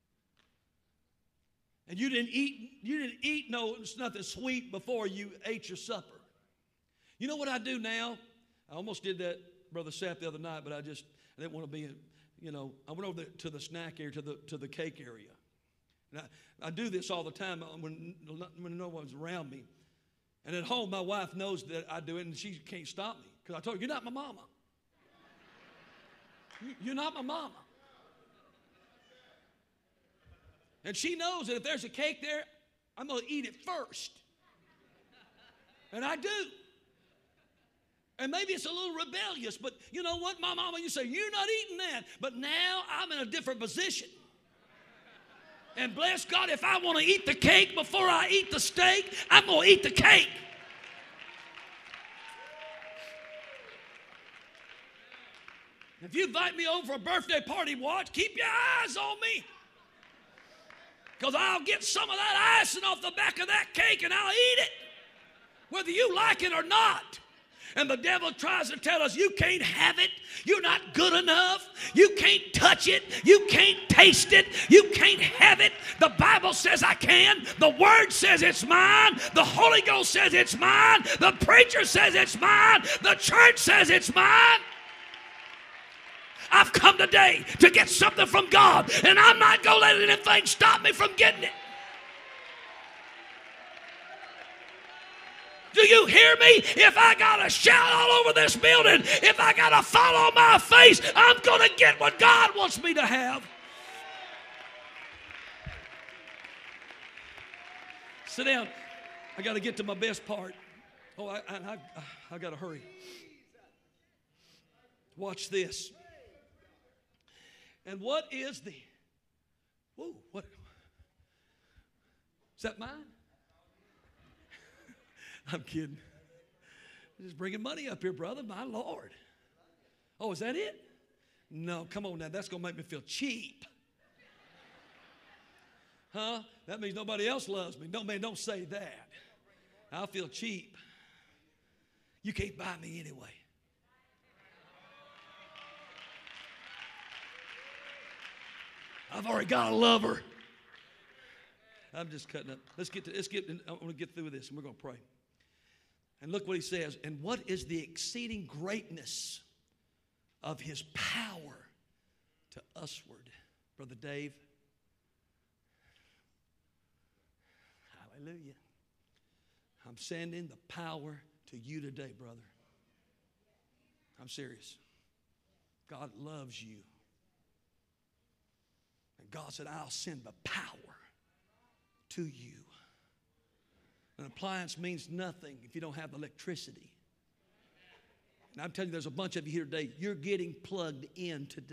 And you didn't eat nothing sweet before you ate your supper. You know what I do now? I almost did that, Brother Seth, the other night, but I didn't want to be, I went over to the snack area, to the cake area. And I do this all the time when no one's around me. And at home, my wife knows that I do it, and she can't stop me. Because I told her, you're not my mama. You're not my mama. And she knows that if there's a cake there, I'm going to eat it first. And I do. And maybe it's a little rebellious, but you know what? My mama, you say, you're not eating that. But now I'm in a different position. And bless God, if I want to eat the cake before I eat the steak, I'm going to eat the cake. If you invite me over for a birthday party, watch, keep your eyes on me. Because I'll get some of that icing off the back of that cake and I'll eat it, whether you like it or not. And the devil tries to tell us, you can't have it. You're not good enough. You can't touch it. You can't taste it. You can't have it. The Bible says I can. The Word says it's mine. The Holy Ghost says it's mine. The preacher says it's mine. The church says it's mine. I've come today to get something from God, and I'm not going to let anything stop me from getting it. Do you hear me? If I got to shout all over this building, if I got to fall on my face, I'm going to get what God wants me to have. Sit down. I got to get to my best part. Oh, I got to hurry. Watch this. And what is the... Whoa, what? Is that mine? I'm kidding. Just bringing money up here, brother. My Lord. Oh, is that it? No, come on now. That's going to make me feel cheap. Huh? That means nobody else loves me. No, man, don't say that. I'll feel cheap. You can't buy me anyway. I've already got a lover. I'm just cutting up. I want to get through this and we're going to pray. And look what he says. And what is the exceeding greatness of his power to usward? Brother Dave. Hallelujah. I'm sending the power to you today, brother. I'm serious. God loves you. And God said, I'll send the power to you. An appliance means nothing if you don't have electricity. And I'm telling you, there's a bunch of you here today, you're getting plugged in today.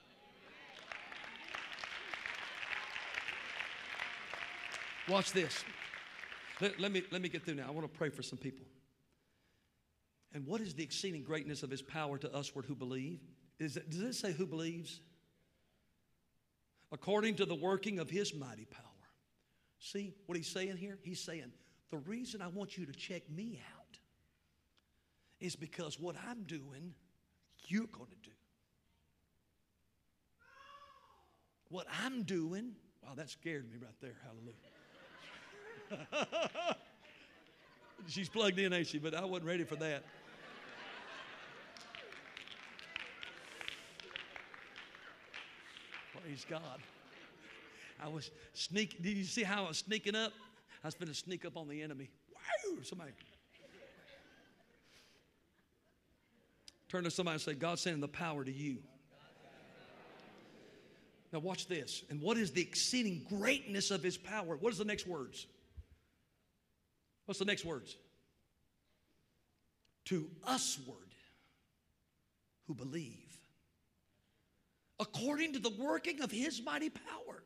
Watch this. Let me get through now. I want to pray for some people. And what is the exceeding greatness of his power to usward who believe? Does it say who believes? According to the working of his mighty power. See what he's saying here? He's saying, the reason I want you to check me out is because what I'm doing, you're going to do. What I'm doing, wow, that scared me right there. Hallelujah. She's plugged in, ain't she? But I wasn't ready for that. Praise God. I was sneaking. Did you see how I was sneaking up? I was going to sneak up on the enemy. Wow! Somebody. Turn to somebody and say, God's sending the power to you. Now watch this. And what is the exceeding greatness of his power? What is the next words? What's the next words? To usward who believe. According to the working of his mighty power.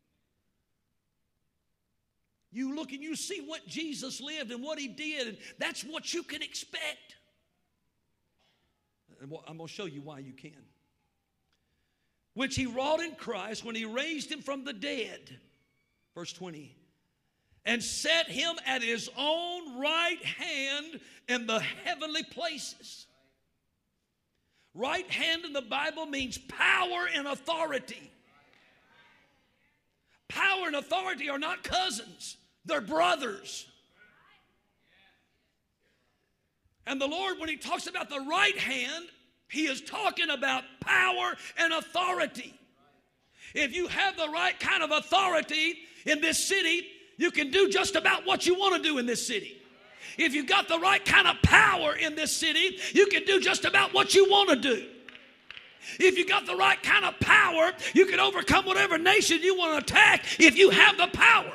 You look and you see what Jesus lived and what he did, and that's what you can expect. And I'm going to show you why you can. Which he wrought in Christ when he raised him from the dead. Verse 20. And set him at his own right hand in the heavenly places. Right hand in the Bible means power and authority. Power and authority are not cousins. They're brothers. And the Lord, when he talks about the right hand, he is talking about power and authority. If you have the right kind of authority in this city, you can do just about what you want to do in this city. If you've got the right kind of power in this city, you can do just about what you want to do. If you got the right kind of power, you can overcome whatever nation you want to attack if you have the power.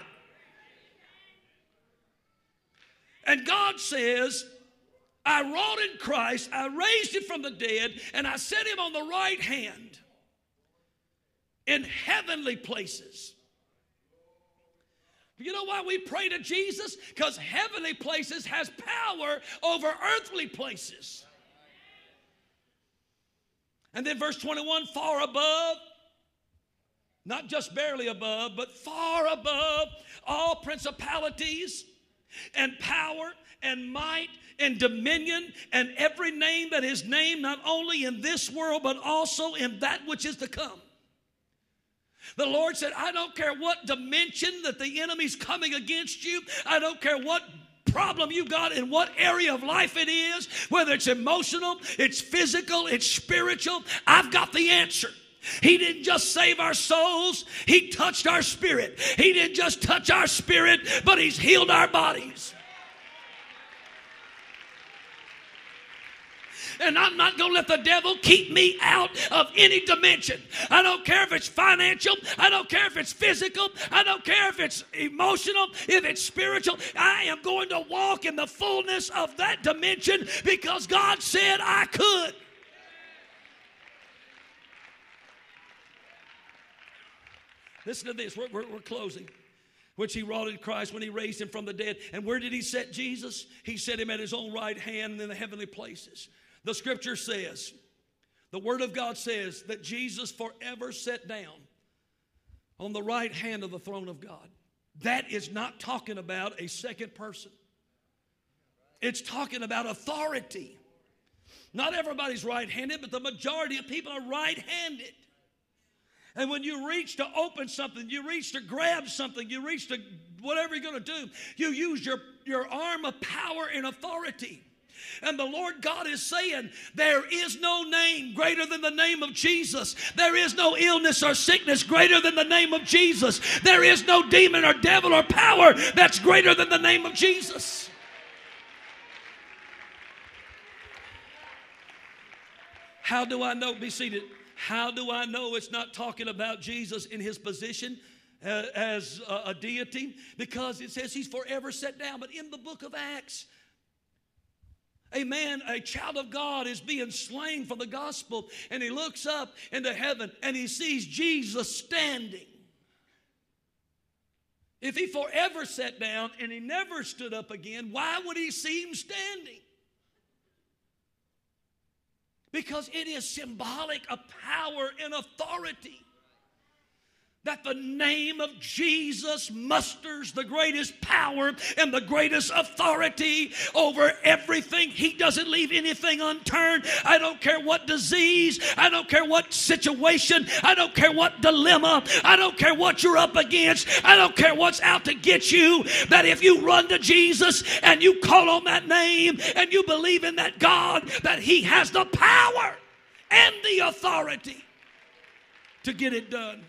And God says, I wrought in Christ, I raised him from the dead, and I set him on the right hand in heavenly places. You know why we pray to Jesus? Because heavenly places has power over earthly places. And then verse 21, far above, not just barely above, but far above all principalities and power and might and dominion and every name that is named, not only in this world, but also in that which is to come. The Lord said, I don't care what dimension that the enemy's coming against you. I don't care what problem you got in what area of life it is, whether it's emotional, it's physical, it's spiritual. I've got the answer. He didn't just save our souls. He touched our spirit. He didn't just touch our spirit, but he's healed our bodies. And I'm not going to let the devil keep me out of any dimension. I don't care if it's financial. I don't care if it's physical. I don't care if it's emotional, if it's spiritual. I am going to walk in the fullness of that dimension because God said I could. Listen to this. We're closing. which he wrought in Christ when he raised him from the dead. And where did he set Jesus? He set him at his own right hand in the heavenly places. The scripture says, the word of God says that Jesus forever sat down on the right hand of the throne of God. That is not talking about a second person. It's talking about authority. Not everybody's right-handed, but the majority of people are right-handed. And when you reach to open something, you reach to grab something, you reach to whatever you're going to do, you use your arm of power and authority. And the Lord God is saying, there is no name greater than the name of Jesus. There is no illness or sickness greater than the name of Jesus. There is no demon or devil or power that's greater than the name of Jesus. How do I know? Be seated. How do I know it's not talking about Jesus in his position as a deity? Because it says he's forever set down. But in the book of Acts, a child of God is being slain for the gospel, and he looks up into heaven and he sees Jesus standing. If he forever sat down and he never stood up again, why would he see him standing? Because it is symbolic of power and authority. That the name of Jesus musters the greatest power and the greatest authority over everything. He doesn't leave anything unturned. I don't care what disease. I don't care what situation. I don't care what dilemma. I don't care what you're up against. I don't care what's out to get you. That if you run to Jesus and you call on that name and you believe in that God, that he has the power and the authority to get it done.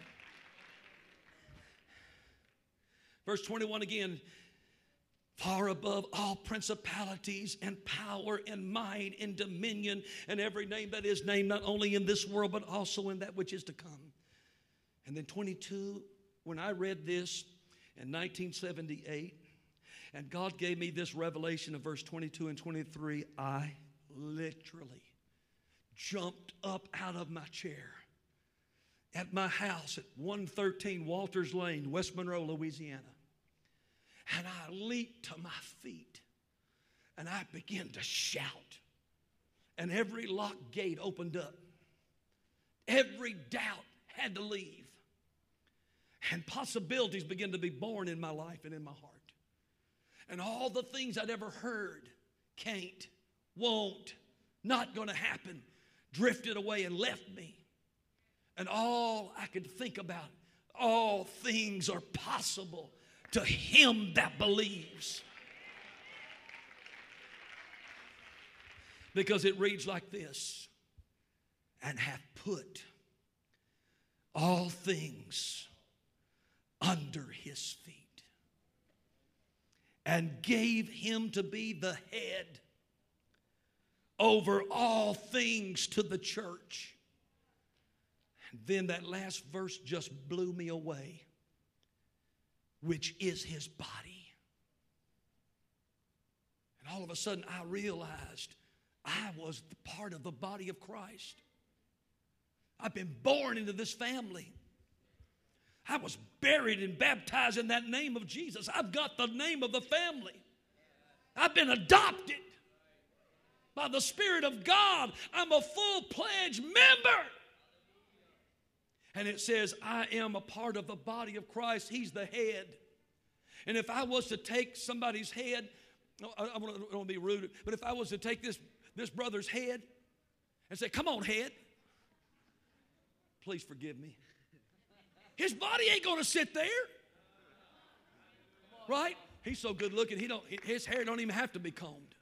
Verse 21 again, far above all principalities and power and might and dominion and every name that is named, not only in this world but also in that which is to come. And then 22, when I read this in 1978, and God gave me this revelation of verse 22 and 23, I literally jumped up out of my chair at my house at 113 Walters Lane, West Monroe, Louisiana. And I leaped to my feet and I began to shout. And every locked gate opened up. Every doubt had to leave. And possibilities began to be born in my life and in my heart. And all the things I'd ever heard, can't, won't, not going to happen, drifted away and left me. And all I could think about, all things are possible to him that believes. Because it reads like this, and hath put all things under his feet, and gave him to be the head over all things to the church. And then that last verse just blew me away, which is his body. And all of a sudden I realized I was part of the body of Christ. I've been born into this family. I was buried and baptized in that name of Jesus. I've got the name of the family. I've been adopted by the Spirit of God. I'm a full-fledged member. And it says, I am a part of the body of Christ. He's the head. And if I was to take somebody's head, I don't want to be rude, but if I was to take this brother's head and say, come on, head, please forgive me. His body ain't going to sit there. Right? He's so good looking, his hair don't even have to be combed.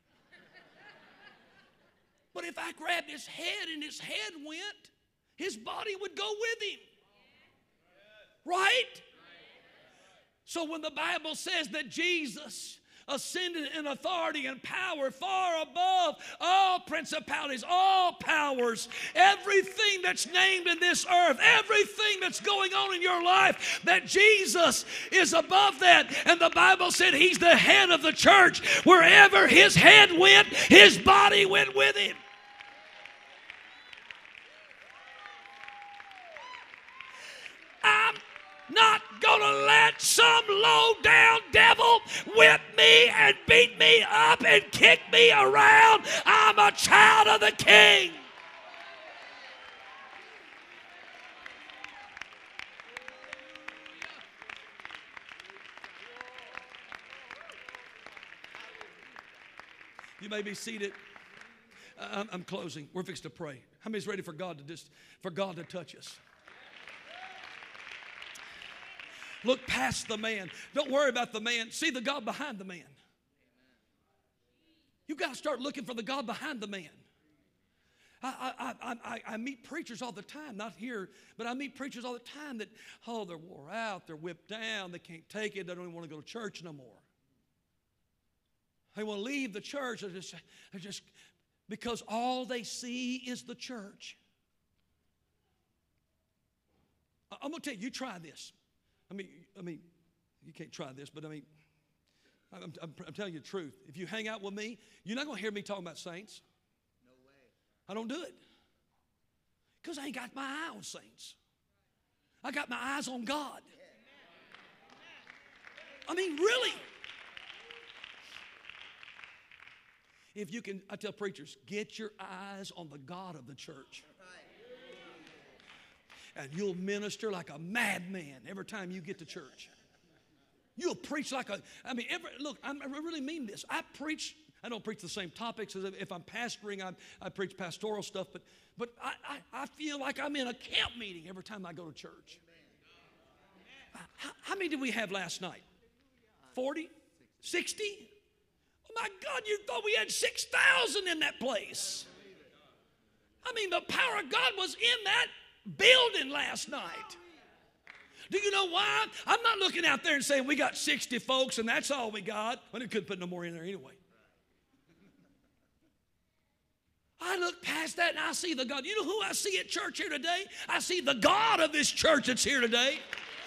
But if I grabbed his head and his head went, his body would go with him. Right? So when the Bible says that Jesus ascended in authority and power far above all principalities, all powers, everything that's named in this earth, everything that's going on in your life, that Jesus is above that. And the Bible said he's the head of the church. Wherever his head went, his body went with him. I'm not going to let some low-down devil whip me and beat me up and kick me around. I'm a child of the King. You may be seated. I'm closing. We're fixing to pray. How many's ready for God to touch us? Look past the man. Don't worry about the man. See the God behind the man. You've got to start looking for the God behind the man. I meet preachers all the time, not here, but I meet preachers all the time that, they're wore out, they're whipped down, they can't take it, they don't even want to go to church no more. They want to leave the church. They're just because all they see is the church. I'm going to tell you, you try this. I mean, you can't try this, but I'm telling you the truth. If you hang out with me, you're not going to hear me talking about saints. No way. I don't do it. Because I ain't got my eye on saints. I got my eyes on God. I mean, really. If you can, I tell preachers, get your eyes on the God of the church. And you'll minister like a madman every time you get to church. You'll preach like look, I really mean this. I don't preach the same topics as if I'm pastoring. I preach pastoral stuff, but I feel like I'm in a camp meeting every time I go to church. How many did we have last night? 40? 60? Oh my God, you thought we had 6,000 in that place. I mean, the power of God was in that building last night. Do you know why? I'm not looking out there and saying we got 60 folks and that's all we got. Well, it couldn't put no more in there anyway. I look past that and I see the God. You know who I see at church here today? I see the God of this church that's here today.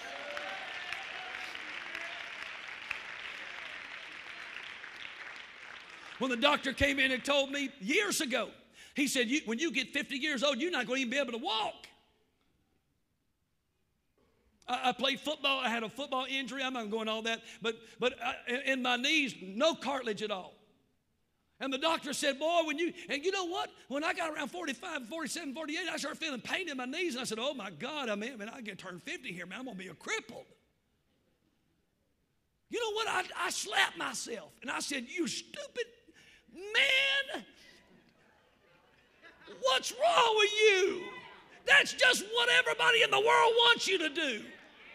When the doctor came in and told me years ago, he said, when you get 50 years old, you're not going to even be able to walk. I played football. I had a football injury. I'm not going to all that. But in my knees, no cartilage at all. And the doctor said, boy, and you know what? When I got around 45, 47, 48, I started feeling pain in my knees. And I said, oh, my God, I get turned 50 here, man. I'm going to be a crippled. You know what? I slapped myself. And I said, you stupid man. What's wrong with you? That's just what everybody in the world wants you to do.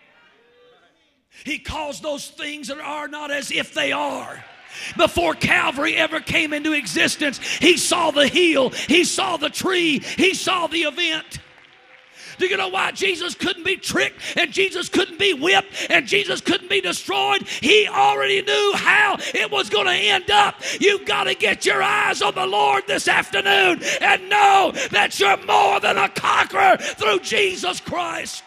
He calls those things that are not as if they are. Before Calvary ever came into existence, he saw the hill, he saw the tree, he saw the event. Do you know why Jesus couldn't be tricked and Jesus couldn't be whipped and Jesus couldn't be destroyed? He already knew how it was going to end up. You've got to get your eyes on the Lord this afternoon and know that you're more than a conqueror through Jesus Christ.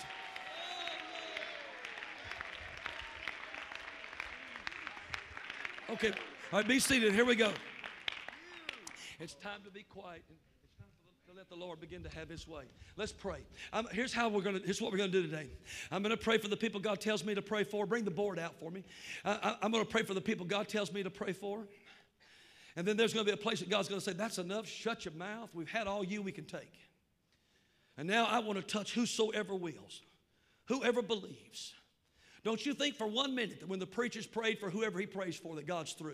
Okay, all right, be seated. Here we go. It's time to be quiet. It's time to let the Lord begin to have his way. Let's pray. Here's what we're going to do today. I'm going to pray for the people God tells me to pray for. Bring the board out for me. I'm going to pray for the people God tells me to pray for. And then there's going to be a place that God's going to say, that's enough. Shut your mouth. We've had all we can take. And now I want to touch whosoever wills, whoever believes. Don't you think for 1 minute that when the preacher's prayed for whoever he prays for that God's through.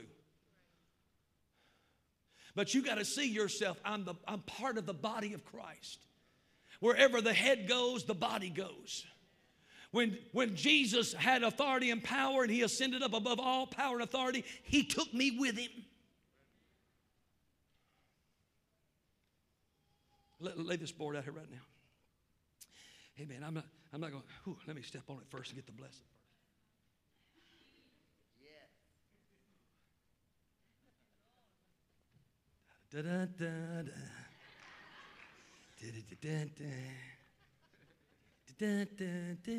But you got to see yourself, I'm part of the body of Christ. Wherever the head goes, the body goes. When Jesus had authority and power and he ascended up above all power and authority, he took me with him. Lay this board out here right now. Hey man, I'm not going, let me step on it first and get the blessing. Da da da da. Da da da da. Da da da.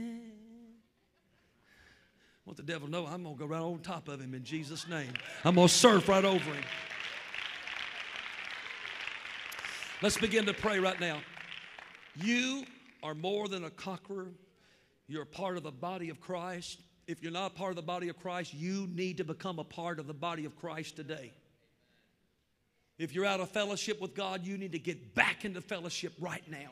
Want the devil to know I'm going to go right on top of him in Jesus' name. I'm going to surf right over him. Let's begin to pray right now. You are more than a conqueror. You're a part of the body of Christ. If you're not part of the body of Christ, you need to become a part of the body of Christ today. If you're out of fellowship with God, you need to get back into fellowship right now.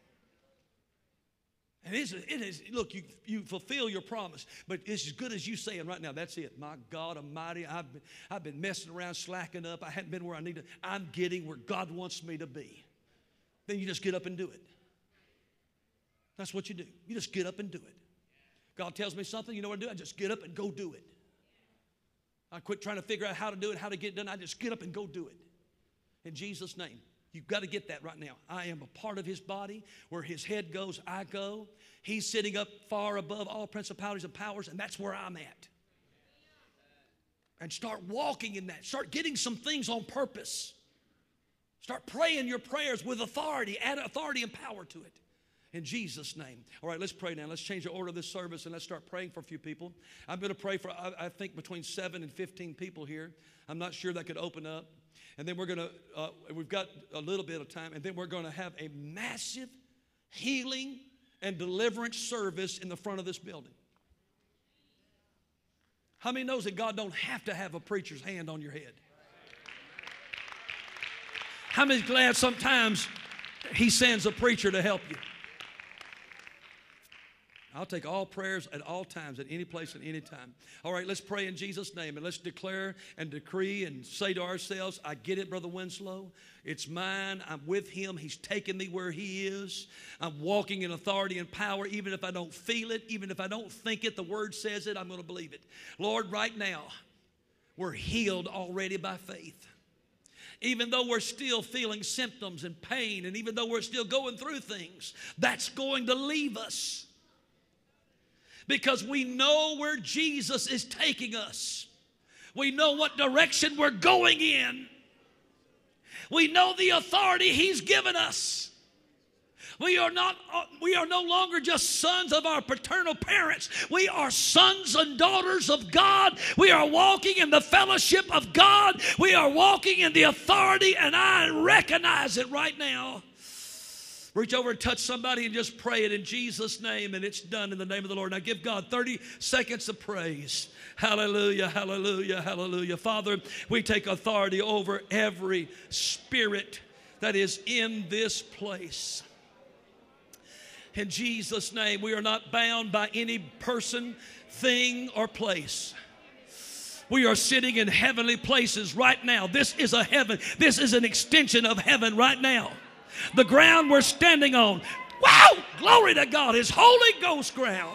And it is, look, you fulfill your promise, but it's as good as you saying right now, that's it. My God Almighty, I've been messing around, slacking up. I hadn't been where I need to. I'm getting where God wants me to be. Then you just get up and do it. That's what you do. You just get up and do it. God tells me something, you know what to do? I just get up and go do it. I quit trying to figure out how to do it, how to get it done. I just get up and go do it. In Jesus' name. You've got to get that right now. I am a part of His body. Where His head goes, I go. He's sitting up far above all principalities and powers, and that's where I'm at. And start walking in that. Start getting some things on purpose. Start praying your prayers with authority. Add authority and power to it. In Jesus' name. All right, let's pray now. Let's change the order of this service and let's start praying for a few people. I'm going to pray for, I think, between 7 and 15 people here. I'm not sure that could open up. And then we're going to, we've got a little bit of time, and then we're going to have a massive healing and deliverance service in the front of this building. How many knows that God don't have to have a preacher's hand on your head? How many's glad sometimes He sends a preacher to help you? I'll take all prayers at all times, at any place, at any time. All right, let's pray in Jesus' name, and let's declare and decree and say to ourselves, I get it, Brother Winslow. It's mine. I'm with Him. He's taken me where He is. I'm walking in authority and power, even if I don't feel it, even if I don't think it. The Word says it. I'm going to believe it. Lord, right now, we're healed already by faith. Even though we're still feeling symptoms and pain, and even though we're still going through things, that's going to leave us. Because we know where Jesus is taking us. We know what direction we're going in. We know the authority He's given us. We are no longer just sons of our paternal parents. We are sons and daughters of God. We are walking in the fellowship of God. We are walking in the authority, and I recognize it right now. Reach over and touch somebody and just pray it in Jesus' name, and it's done in the name of the Lord. Now give God 30 seconds of praise. Hallelujah, hallelujah, hallelujah. Father, we take authority over every spirit that is in this place. In Jesus' name, we are not bound by any person, thing, or place. We are sitting in heavenly places right now. This is a heaven. This is an extension of heaven right now. The ground we're standing on, wow, glory to God, is Holy Ghost ground.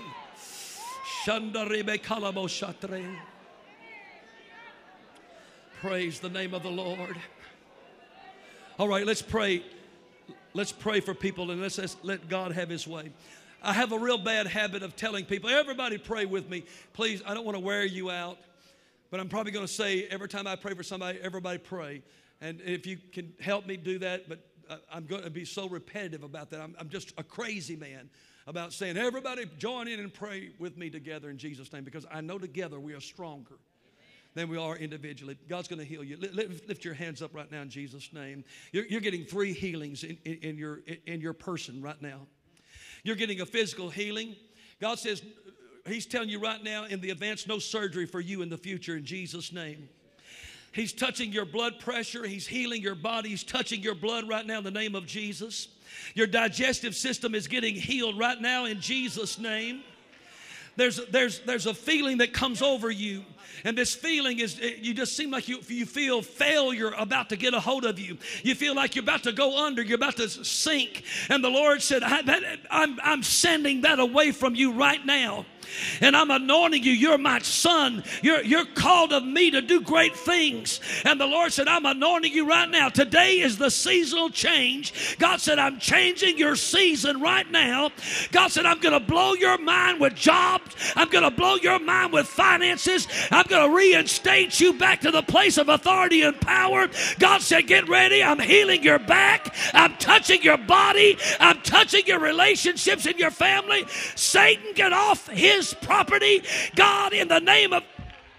Praise the name of the Lord. All right, let's pray. Let's pray for people, and let's let God have His way. I have a real bad habit of telling people, everybody pray with me. Please, I don't want to wear you out, but I'm probably going to say every time I pray for somebody, everybody pray. And if you can help me do that, but I'm going to be so repetitive about that. I'm just a crazy man about saying, everybody join in and pray with me together in Jesus' name, because I know together we are stronger than we are individually. God's going to heal you. Lift your hands up right now in Jesus' name. You're getting 3 healings in your person right now. You're getting a physical healing. God says, He's telling you right now in the advance, no surgery for you in the future in Jesus' name. He's touching your blood pressure. He's healing your body. He's touching your blood right now in the name of Jesus. Your digestive system is getting healed right now in Jesus' name. There's a feeling that comes over you. And this feeling is, you just seem like you feel failure about to get a hold of you. You feel like you're about to go under. You're about to sink. And the Lord said, I'm sending that away from you right now. And I'm anointing you. You're my son. You're called of me to do great things. And the Lord said, I'm anointing you right now. Today is the seasonal change. God said, I'm changing your season right now. God said, I'm going to blow your mind with jobs. I'm going to blow your mind with finances. I'm going to reinstate you back to the place of authority and power. God said, get ready. I'm healing your back. I'm touching your body. I'm touching your relationships in your family. Satan, get off his property. God, in the name of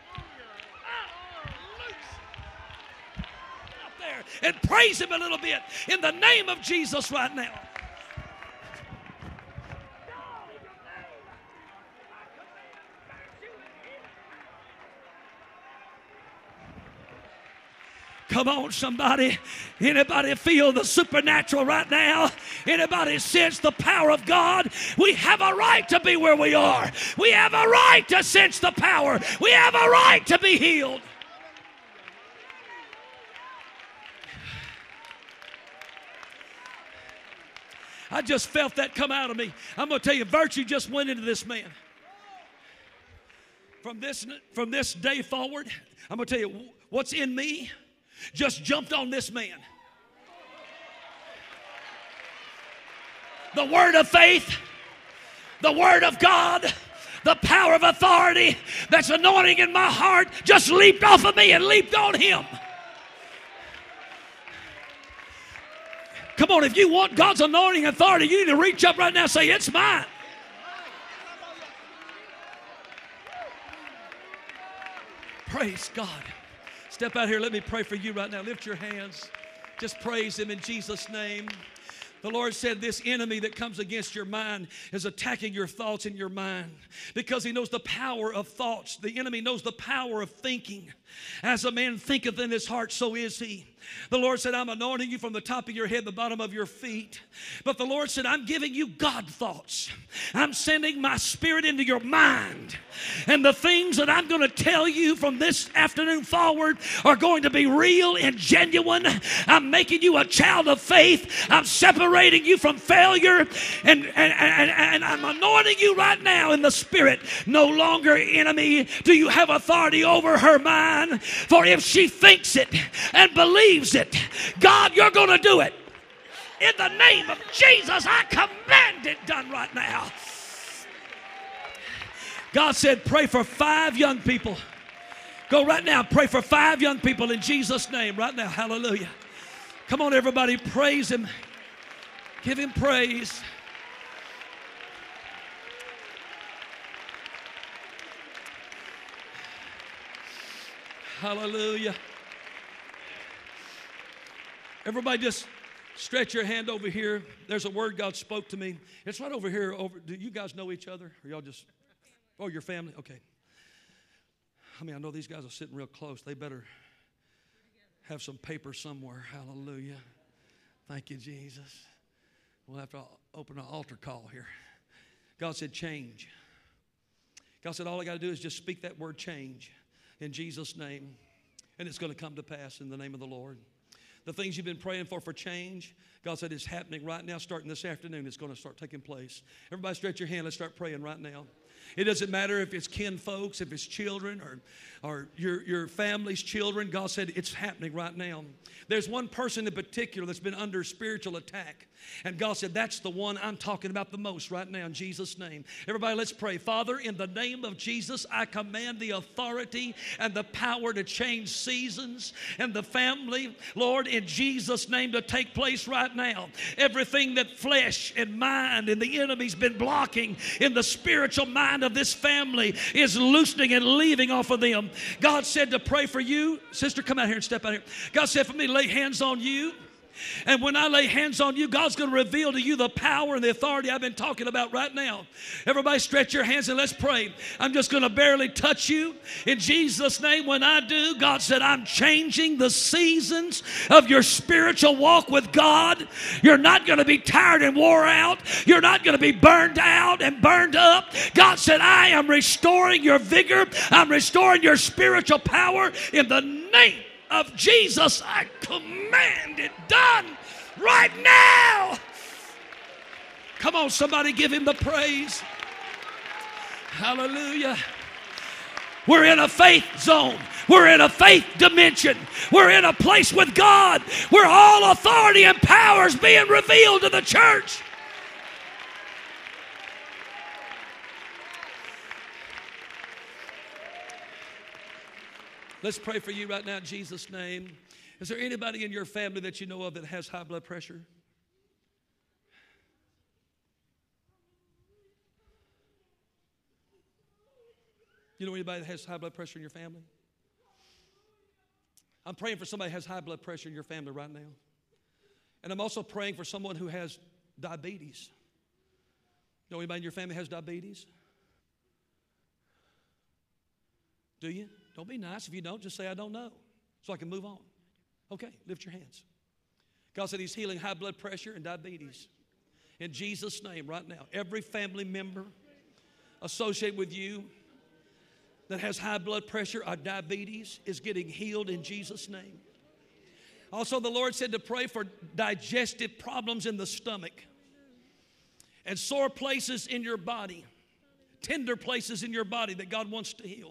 up there and praise Him a little bit in the name of Jesus right now. Come on, somebody. Anybody feel the supernatural right now? Anybody sense the power of God? We have a right to be where we are. We have a right to sense the power. We have a right to be healed. I just felt that come out of me. I'm going to tell you, virtue just went into this man. From this day forward, I'm going to tell you, what's in me just jumped on this man. The word of faith, the word of God, the power of authority that's anointing in my heart just leaped off of me and leaped on him. Come on, if you want God's anointing authority, you need to reach up right now and say, it's mine. Praise God. Step out here. Let me pray for you right now. Lift your hands. Just praise him in Jesus' name. The Lord said this enemy that comes against your mind is attacking your thoughts in your mind because he knows the power of thoughts. The enemy knows the power of thinking. As a man thinketh in his heart, so is he. The Lord said, I'm anointing you from the top of your head, the bottom of your feet. But the Lord said, I'm giving you God thoughts. I'm sending my spirit into your mind. And the things that I'm going to tell you from this afternoon forward are going to be real and genuine. I'm making you a child of faith. I'm separating you from failure. And I'm anointing you right now in the spirit. No longer, enemy, do you have authority over her mind. For if she thinks it and believes it, God, you're going to do it. In the name of Jesus, I command it done right now. God said, pray for 5 young people. Go right now, pray for 5 young people in Jesus' name right now. Hallelujah. Come on, everybody, praise him. Give him praise. Hallelujah. Everybody just stretch your hand over here. There's a word God spoke to me. It's right over here. Do you guys know each other? Or y'all just, oh, your family? Okay. I mean, I know these guys are sitting real close. They better have some paper somewhere. Hallelujah. Thank you, Jesus. We'll have to open an altar call here. God said change. God said all I got to do is just speak that word change in Jesus' name, and it's going to come to pass in the name of the Lord. The things you've been praying for change, God said it's happening right now. Starting this afternoon, it's going to start taking place. Everybody stretch your hand. Let's start praying right now. It doesn't matter if it's kin folks, if it's children, or your family's children. God said it's happening right now. There's one person in particular that's been under spiritual attack. And God said, that's the one I'm talking about the most right now in Jesus' name. Everybody, let's pray. Father, in the name of Jesus, I command the authority and the power to change seasons and the family, Lord, in Jesus' name to take place right now. Everything that flesh and mind and the enemy's been blocking in the spiritual mind of this family is loosening and leaving off of them. God said to pray for you. Sister, come out here and step out here. God said for me to lay hands on you. And when I lay hands on you, God's going to reveal to you the power and the authority I've been talking about right now. Everybody stretch your hands and let's pray. I'm just going to barely touch you. In Jesus' name, when I do, God said, I'm changing the seasons of your spiritual walk with God. You're not going to be tired and wore out. You're not going to be burned out and burned up. God said, I am restoring your vigor. I'm restoring your spiritual power in the name of Jesus. I command it done right now. Come on, somebody give him the praise. Hallelujah. We're in a faith zone. We're in a faith dimension. We're in a place with God where all authority and power is being revealed to the church. Let's pray for you right now in Jesus' name. Is there anybody in your family that you know of that has high blood pressure? You know anybody that has high blood pressure in your family? I'm praying for somebody who has high blood pressure in your family right now. And I'm also praying for someone who has diabetes. You know anybody in your family has diabetes? Do you? Don't be nice. If you don't, just say, I don't know, so I can move on. Okay, lift your hands. God said He's healing high blood pressure and diabetes. In Jesus' name, right now, every family member associated with you that has high blood pressure or diabetes is getting healed in Jesus' name. Also, the Lord said to pray for digestive problems in the stomach and sore places in your body, tender places in your body that God wants to heal.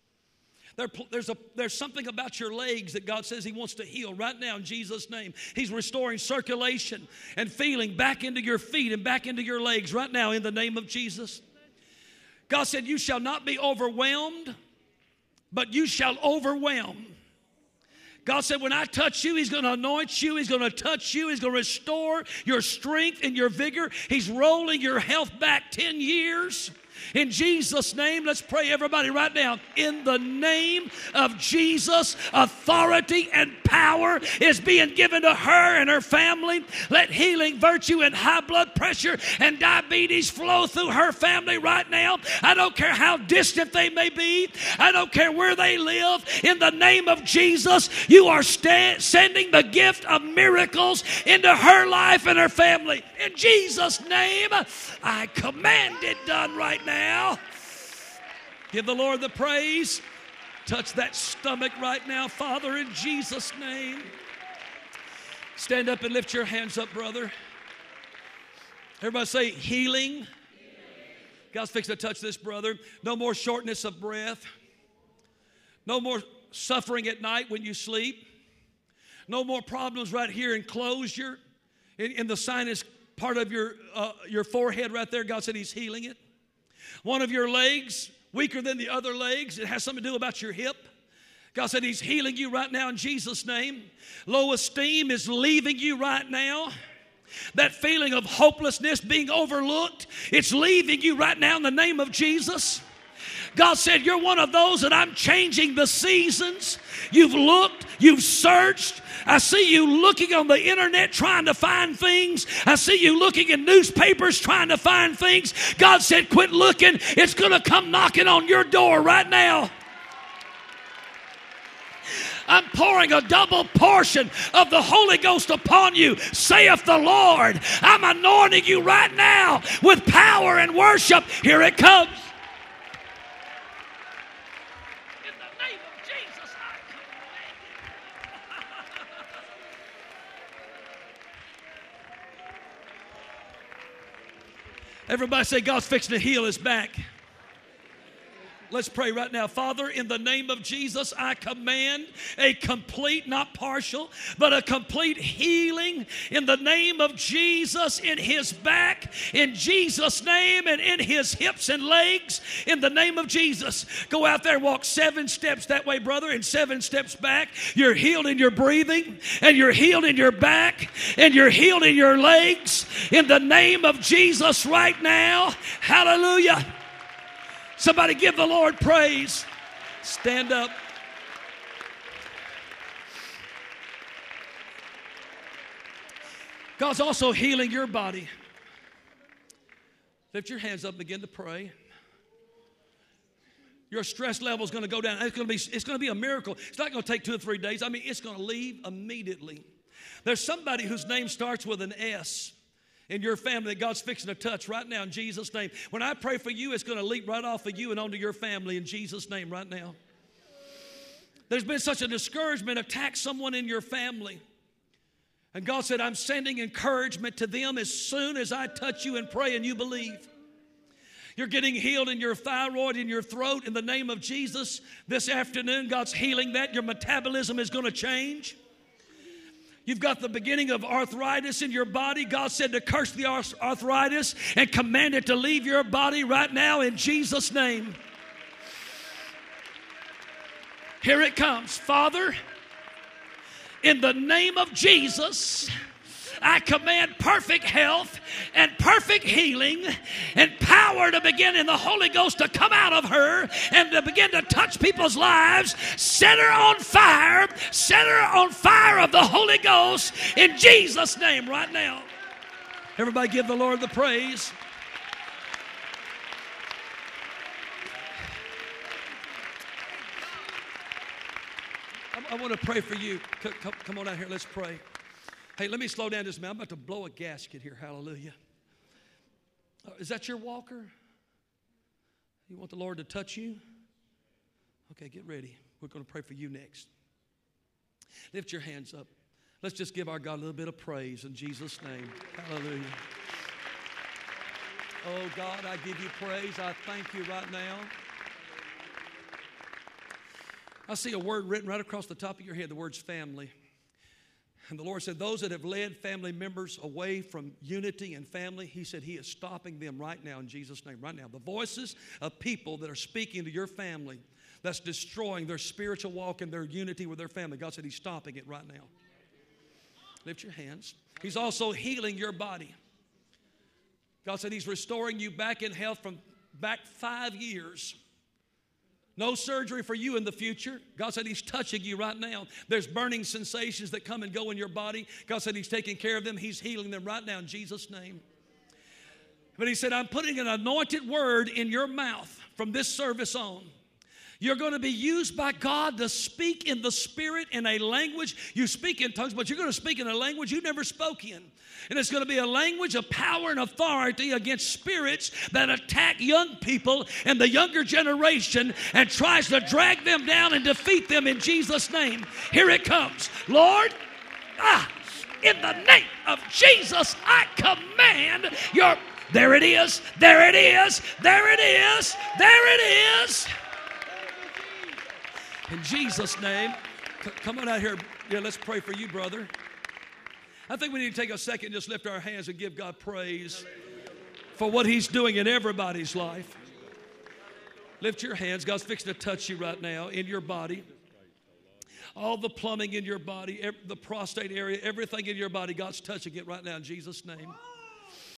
There's something about your legs that God says He wants to heal right now in Jesus' name. He's restoring circulation and feeling back into your feet and back into your legs right now in the name of Jesus. God said, you shall not be overwhelmed, but you shall overwhelm. God said, when I touch you, He's going to anoint you. He's going to touch you. He's going to restore your strength and your vigor. He's rolling your health back 10 years. In Jesus' name, let's pray everybody right now. In the name of Jesus, authority and power is being given to her and her family. Let healing virtue and high blood pressure and diabetes flow through her family right now. I don't care how distant they may be. I don't care where they live. In the name of Jesus, you are sending the gift of miracles into her life and her family. In Jesus' name, I command it done right now. Give the Lord the praise. Touch that stomach right now, Father, in Jesus' name. Stand up and lift your hands up, brother. Everybody say healing. God's fixing to touch this brother. No more shortness of breath. No more suffering at night when you sleep. No more problems right here in closure, in the sinus part of your forehead right there. God said He's healing it. One of your legs, weaker than the other legs. It has something to do about your hip. God said He's healing you right now in Jesus' name. Low esteem is leaving you right now. That feeling of hopelessness, being overlooked, it's leaving you right now in the name of Jesus. God said, you're one of those that I'm changing the seasons. You've looked, you've searched. I see you looking on the internet trying to find things. I see you looking in newspapers trying to find things. God said, quit looking. It's going to come knocking on your door right now. I'm pouring a double portion of the Holy Ghost upon you, saith the Lord. I'm anointing you right now with power and worship. Here it comes. Everybody say, God's fixing to heal his back. Let's pray right now. Father, in the name of Jesus, I command a complete, not partial, but a complete healing in the name of Jesus in his back, in Jesus' name, and in his hips and legs, in the name of Jesus. Go out there and walk 7 steps that way, brother, and 7 steps back. You're healed in your breathing, and you're healed in your back, and you're healed in your legs, in the name of Jesus right now. Hallelujah. Somebody give the Lord praise. Stand up. God's also healing your body. Lift your hands up and begin to pray. Your stress level is going to go down. It's going to be a miracle. It's not going to take 2 or 3 days. I mean, it's going to leave immediately. There's somebody whose name starts with an S in your family that God's fixing to touch right now in Jesus' name. When I pray for you, it's going to leap right off of you and onto your family in Jesus' name right now. There's been such a discouragement, attack someone in your family. And God said, I'm sending encouragement to them as soon as I touch you and pray and you believe. You're getting healed in your thyroid, in your throat, in the name of Jesus. This afternoon, God's healing that. Your metabolism is going to change. You've got the beginning of arthritis in your body. God said to curse the arthritis and command it to leave your body right now in Jesus' name. Here it comes. Father, in the name of Jesus, I command perfect health and perfect healing and power to begin in the Holy Ghost to come out of her and to begin to touch people's lives. Set her on fire. Set her on fire of the Holy Ghost in Jesus' name right now. Everybody give the Lord the praise. I want to pray for you. Come on out here. Let's pray. Hey, let me slow down just a minute. I'm about to blow a gasket here. Hallelujah. Is that your walker? You want the Lord to touch you? Okay, get ready. We're going to pray for you next. Lift your hands up. Let's just give our God a little bit of praise in Jesus' name. Hallelujah. Oh, God, I give you praise. I thank you right now. I see a word written right across the top of your head. The word's family. And the Lord said, those that have led family members away from unity and family, He said He is stopping them right now in Jesus' name, right now. The voices of people that are speaking to your family, that's destroying their spiritual walk and their unity with their family, God said He's stopping it right now. Lift your hands. He's also healing your body. God said He's restoring you back in health from back 5 years. No surgery for you in the future. God said He's touching you right now. There's burning sensations that come and go in your body. God said He's taking care of them. He's healing them right now in Jesus' name. But He said, I'm putting an anointed word in your mouth from this service on. You're going to be used by God to speak in the Spirit in a language. You speak in tongues, but you're going to speak in a language you never spoke in. And it's going to be a language of power and authority against spirits that attack young people and the younger generation and tries to drag them down and defeat them in Jesus' name. Here it comes. Lord, in the name of Jesus, I command your... There it is. There it is. There it is. There it is. In Jesus' name, come on out here. Yeah, let's pray for you, brother. I think we need to take a second and just lift our hands and give God praise for what He's doing in everybody's life. Lift your hands. God's fixing to touch you right now in your body. All the plumbing in your body, the prostate area, everything in your body, God's touching it right now in Jesus' name.